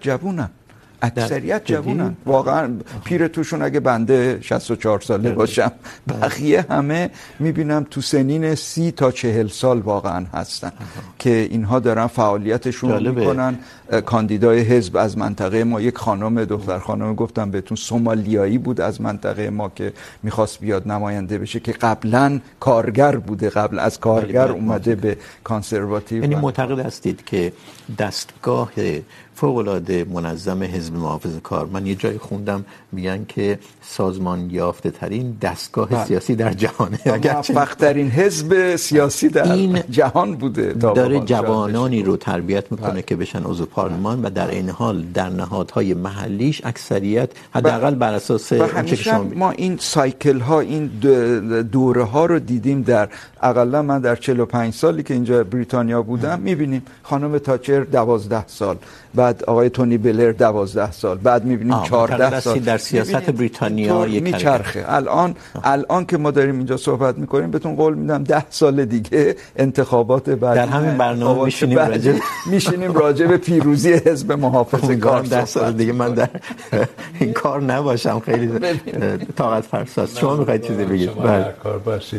جوونن واقعا. پیر توشون اگه بنده 64 ساله باشم، بقیه همه میبینم تو سنین 30 تا 40 سال واقعا هستن که اینها دارن فعالیتشون رو میکنن. کاندیدای حزب از منطقه ما، یک خانم، دختر خانم گفتم بهتون، سومالیایی بود از منطقه ما که میخواست بیاد نماینده بشه، که قبلا کارگر بوده، قبل از کارگر اومده به کانسرواتیو. یعنی معتقد هستید که دستگاه فوق‌العاده منظم حزب محافظه‌کار، من یه جای خوندم میگن که سازمان یافته ترین دستگاه سیاسی در جهانه، موفق ترین حزب سیاسی در جهان بوده، داره جوانانی رو تربیت میکنه که بشن عضو پارلمان و در این حال در نهادهای محلیش اکثریت حداقل بر اساس همیشه ما این سایکل ها، این دوره ها رو دیدیم. در اقلا من در 45 سالی که اینجا بریتانیا بودم میبینیم خانم تاچر 12 سال، بعد آقای تونی بلر 12 سال، بعد میبینیم 14 سال. در سیاست بریتانیا میچرخه. الان که ما داریم اینجا صحبت میکنیم بهتون قول میدم 10 سال دیگه انتخابات بعد در همین برنامه میشینیم راجع به پیروزی حزب محافظه‌کار. 10 سال دیگه من در این کار نباشم، خیلی طاقت فرساست. شما میخواید چیزی بگید؟ بله کار باشید.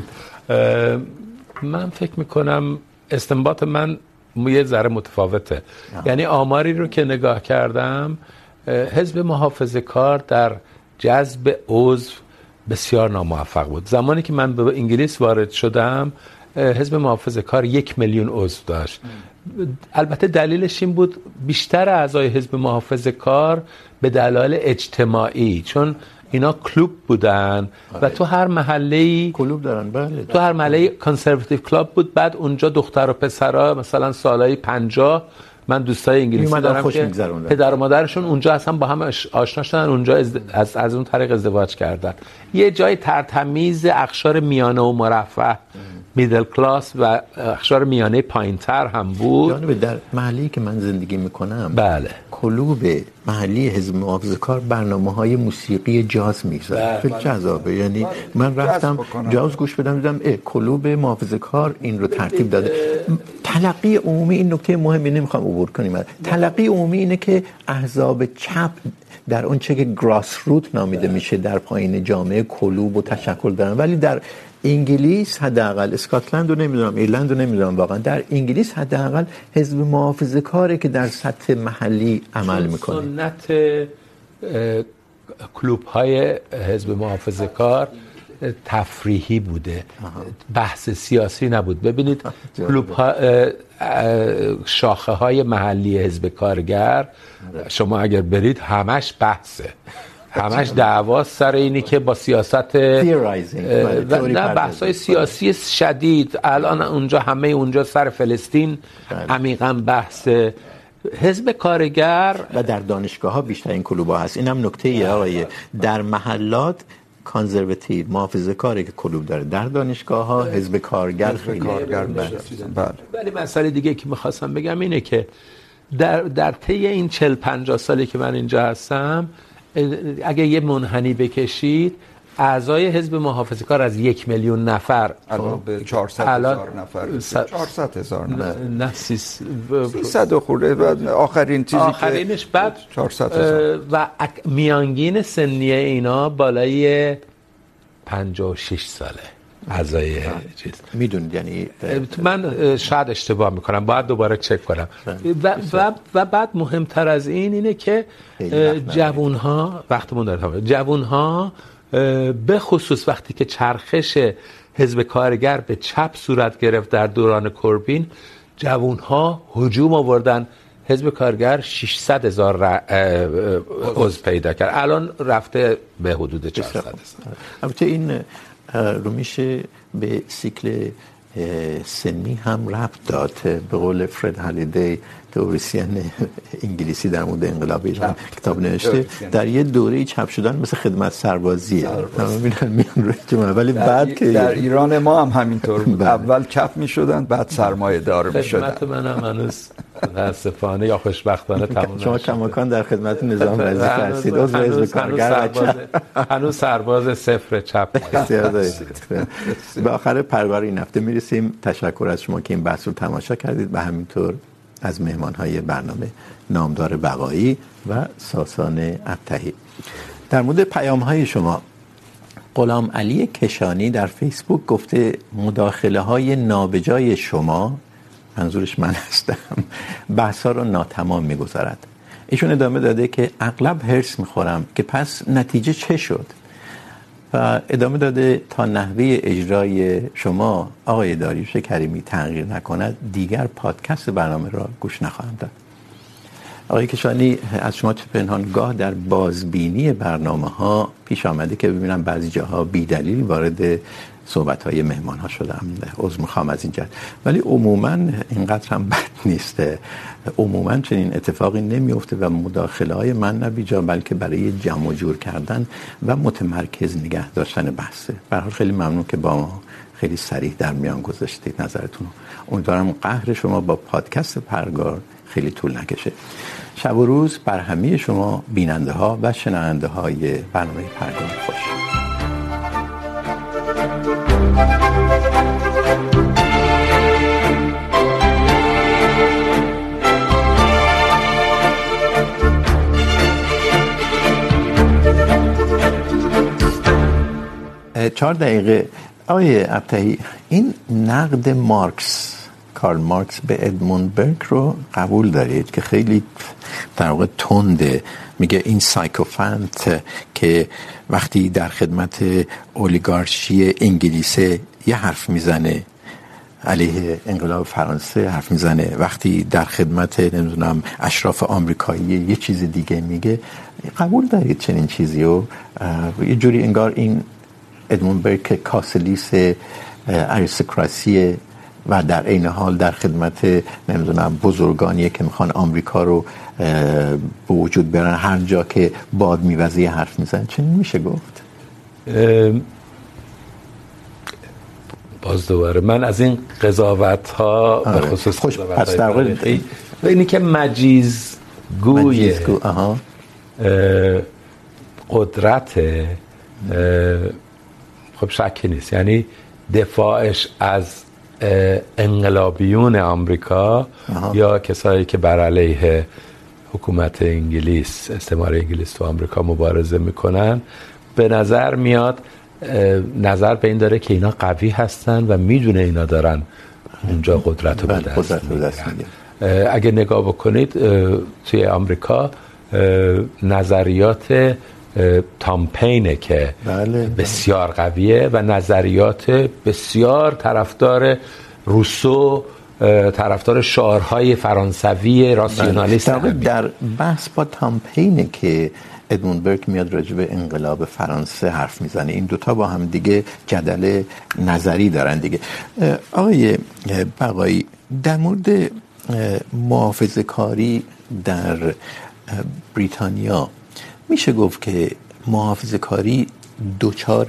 من فکر میکنم استنباط من یه ذره متفاوته. یعنی آماری رو که نگاه کردم، حزب محافظه‌کار در جذب عضو بسیار ناموفق بود. زمانی که من به انگلیس وارد شدم، حزب محافظه‌کار 1 میلیون عضو داشت. البته دلیلش این بود بیشتر اعضای حزب محافظه‌کار به دلایل اجتماعی، چون اینا کلوب بودن و تو هر محله‌ای کلوب دارن. بله، تو هر محله کانسرواتیو کلاب بود. بعد اونجا دختر و پسرا مثلا سالای 50، من دوستای انگلیسی دارم که پدر و مادرشون اونجا اصلا با هم آشنا شدن، اونجا از اون طریق ازدواج کردن. یه جای ترتمیز اقشار میانه و مرفه، میدل کلاس و اقشار میانه پایینتر هم بود. یعنی در محلی که من زندگی میکنم، بله، کلوب محلی حزب محافظه‌کار برنامه‌های موسیقی جاز میذاره. خیلی جذابه. یعنی من رفتم جاز گوش بدم، دیدم کلوب محافظه‌کار این رو ترتیب داده. تلقی عمومی، این نکته مهمی نمیخوام عبور کنیم، تلقی عمومی اینه که احزاب چپ در اون چه که گراس روت نامیده میشه در پایین جامعه کلوب و تشکل دارن، ولی در انگلیس حداقل، اسکاتلند رو نمیدونم، ایرلند رو نمیدونم، واقعا در انگلیس حداقل حزب محافظه‌کاره که در سطح محلی عمل میکنه. سنت کلوب های حزب محافظه‌کار تفریحی بوده، بحث سیاسی نبود. ببینید کلوب ها، شاخه های محلی حزب کارگر، شما اگر برید همش بحثه، همش دعواست سر اینی که با سیاست نه بحث‌های سیاسی شدید. الان اونجا همه اونجا سر فلسطین عمیقاً بحث. حزب کارگر و در دانشگاه‌ها بیشتر این کلوب‌ها هست. اینم نکته‌ای آقای، در محلات کانزرواتیو محافظه‌کاره که کلوب داره در دانشگاه‌ها، حزب کارگر ولی مسئله دیگه که می‌خواستم بگم اینه که در طی این 40-50 سالی که من اینجا هستم اگه یه منحنی بکشید اعضای حزب محافظه‌کار از 1,000,000 نفر الان به 400,000 نفر 400,000 نه 300 خورده بعد آخرینش بعد 400,000 و میانگین سنی اینا بالای 56 ساله اعضای چیز. میدونید یعنی من شاید اشتباه میکنم، باید دوباره چک کنم. و بعد مهمتر از اینه که جوانها وقتمون داره، جوانها به خصوص وقتی که چرخش حزب کارگر به چپ صورت گرفت در دوران کوربین، جوانها هجوم آوردن، حزب کارگر 600,000 عضو پیدا کرد، الان رفته به حدود 400,000. البته این رو میشه به سیکل سنی هم ربط داد. به قول فرد هالیدی تئوریسین انگلیسی در مورد انقلاب ایران کتاب نوشته، در یه دوره چپ شدن مثل خدمت سربازیه. میبینن میان روی جمعه، ولی بعد که در ایران ما هم همینطور بود. اول چپ میشدن بعد سرمایه دار میشدن. خدمت منم هنوز متاسفانه یا خوشبختانه تمام شما کماکان در خدمت نظام وظیفه هستید. عضو حزب کارگر هنوز سرباز صفر چپ به آخر پرگار این هفته میرسیم. تشکر از شما که این بحث رو تماشا کردید و همینطور از مهمان‌های برنامه نامدار بقایی و ساسان ابطحی. در مورد پیام‌های شما، غلام علی کشانی در فیسبوک گفته مداخله‌های نابجای شما، منظورش من هستم، بحث‌ها رو ناتمام می‌گذارد. ایشون ادامه داده که اغلب هرس می‌خورم که پس نتیجه چه شد؟ و ادامه داده تا نحوه اجرای شما آقای داریوش کریمی تغییر نکند دیگر پادکست برنامه را گوش نخواهم داد. آقای کشانی، از شما چه پنهان گاه در بازبینی برنامه ها پیش آمده که ببینم بعضی جاها بی دلیل وارد صحبت های مهمان ها شدم، عذر میخوام از این جهت، ولی عموما اینقدر هم بد نیسته. عموما چنین اتفاقی نمیفته و مداخله های من نه بیجا بلکه برای جمع و جور کردن و متمرکز نگه داشتن بحثه. به هر حال خیلی ممنون که با ما خیلی صریح در میان گذاشتید نظرتون. امیدوارم قهر شما با پادکست پرگار خیلی طول نکشه. شب و روز بر همه شما بیننده ها و شنونده های برنامه پرگار خوش. چهار دقیقه. آقای ابطحی، این نقد کارل مارکس به ادموند برک رو قبول دارید که خیلی در واقع تنده؟ میگه این سایکوفانت که وقتی در خدمت اولیگارشی انگلیسه یه حرف میزنه علیه انقلاب فرانسه حرف میزنه، وقتی در خدمت نمیدونم اشراف آمریکایی یه چیز دیگه میگه. قبول دارید چنین چیزیو؟ یه جوری انگار این ادموند برک کاسلیس اریستوکراسی و در عین حال در خدمت نمیدونم بزرگانیه که میخوان آمریکا رو به وجود بیارن، هر جا که باد میوزه حرف میزنن. چنین میشه گفت؟ باز دوباره من از این قضاوت ها به خصوص پس در واقع اینی که مجیز گویه قدرت خب شکی نیست، یعنی دفاعش از انقلابیون آمریکا یا کسایی که بر علیه حکومت انگلیس، استعمار انگلیس تو آمریکا مبارزه میکنن، به نظر میاد نظر به این داره که اینا قوی هستن و میدونه اینا دارن اونجا قدرت رو به دست میگیرن. اگه نگاه بکنید توی آمریکا نظریات تام پینه که بسیار قویه و نظریات بسیار طرفدار روسو، طرفدار شعارهای فرانسوی راسیونالیست. در بحث با تام پینه که ادموند برک میاد راجع به انقلاب فرانسه حرف میزنه. این دوتا با هم دیگه جدل نظری دارن دیگه. آقای بقایی، در مورد محافظه‌کاری در بریتانیا میشه گفت که محافظه‌کاری دوچار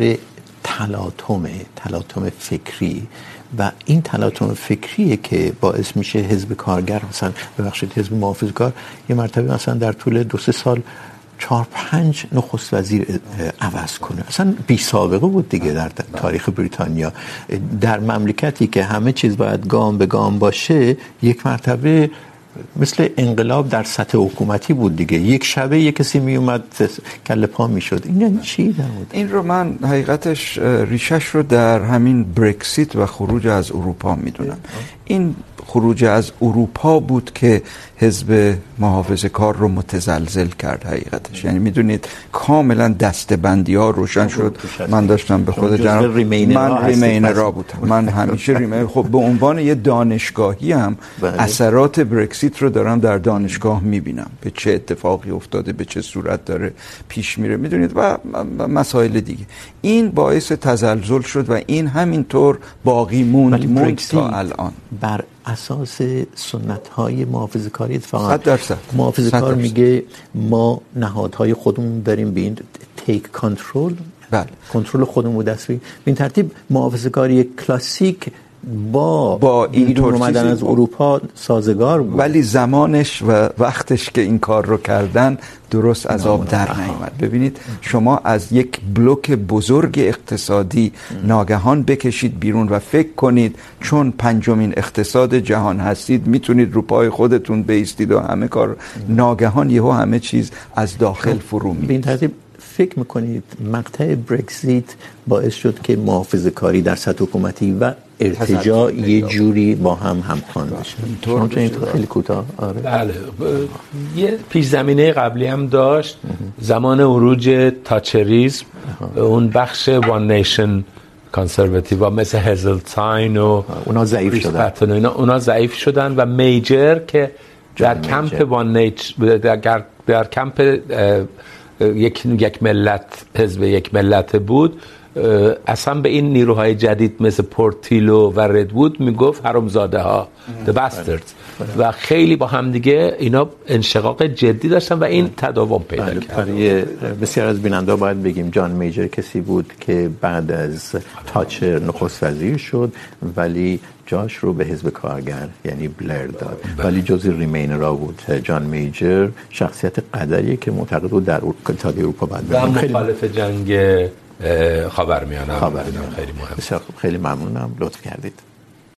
تلاطم فکری و این تلاطم فکریه که باعث میشه حزب کارگر مثلا ببخشید حزب محافظه‌کار یه مرتبه مثلا در طول 2-3 سال 4-5 نخست وزیر عوض کنه. اصلا بی سابقه بود دیگه در تاریخ بریتانیا. در مملکتی که همه چیز باید گام به گام باشه یک مرتبه مثل انقلاب در سطح حکومتی بود دیگه، یک شبه یک کسی می اومد کله پا میشد. این یعنی چی در بود؟ این رو من حقیقتش ریشش رو در همین برکسیت و خروج از اروپا میدونم. این خروج از اروپا بود که حزب محافظه کار رو متزلزل کرد حقیقتش. یعنی میدونید کاملا دسته‌بندی ها روشن شد. من داشتم به خود جناب من ریمینرا بودم. من همیشه ریمینر. خب به عنوان یه دانشگاهی هم اثرات برکسیت رو دارم در دانشگاه میبینم، به چه اتفاقی افتاده، به چه صورت داره پیش میره میدونید و مسائل دیگه. این باعث تزلزل شد و این همینطور باقی موند تا الان. بر اساس سنت‌های محافظه‌کاری اتفاقا 100% محافظه‌کار میگه ما نهادهای خودمون بریم به این تیک کنترل، بله کنترل خودمون دست بگیریم. به این ترتیب محافظه‌کاری کلاسیک با این اومدن از اروپا سازگار بود، ولی زمانش و وقتش که این کار رو کردن درست از آب در نیامد. ببینید شما از یک بلوک بزرگ اقتصادی ناگهان بکشید بیرون و فکر کنید چون پنجمین اقتصاد جهان هستید میتونید رو پای خودتون بایستید و همه کار، ناگهان یهو همه چیز از داخل فرو میاد. به این ترتیب فکر میکنید مقطع برکزیت باعث شد که محافظه‌کاری در سطح حکومتی و ارتجاع یه جوری با هم همخوان بشه؟ شما چون این خیلی کوتاه. آره بله، یه پیش زمینه قبلی هم داشت. زمان عروج تاچریسم اون بخش وان نیشن کانسرواتیو مثل هزلتاین و اونا ضعیف شدن، اونا ضعیف شدن و میجر که در کمپ وان نیشن در کمپ یک ملت، حزب یک ملت بود، اصلا به این نیروهای جدید مثل پورتیلو و ردوود میگفت حرامزاده ها، the bastards، و خیلی با هم دیگه اینا انشقاق جدی داشتن و این تداوم پیدا کرد. برای بسیار از بیننده باید بگیم جان میجر کسی بود که بعد از تاچر نخست وزیر شد ولی جاش رو به حزب کارگر یعنی بلر داد، ولی جزء ریمینرا بود. جان میجر شخصیت قدریه که معتقد بود در اتحادیه اروپا باید بمونه. مخالف جنگ خاورمیانه. خیلی مهم. بسیار خوب، خیلی ممنونم، لطف کردید.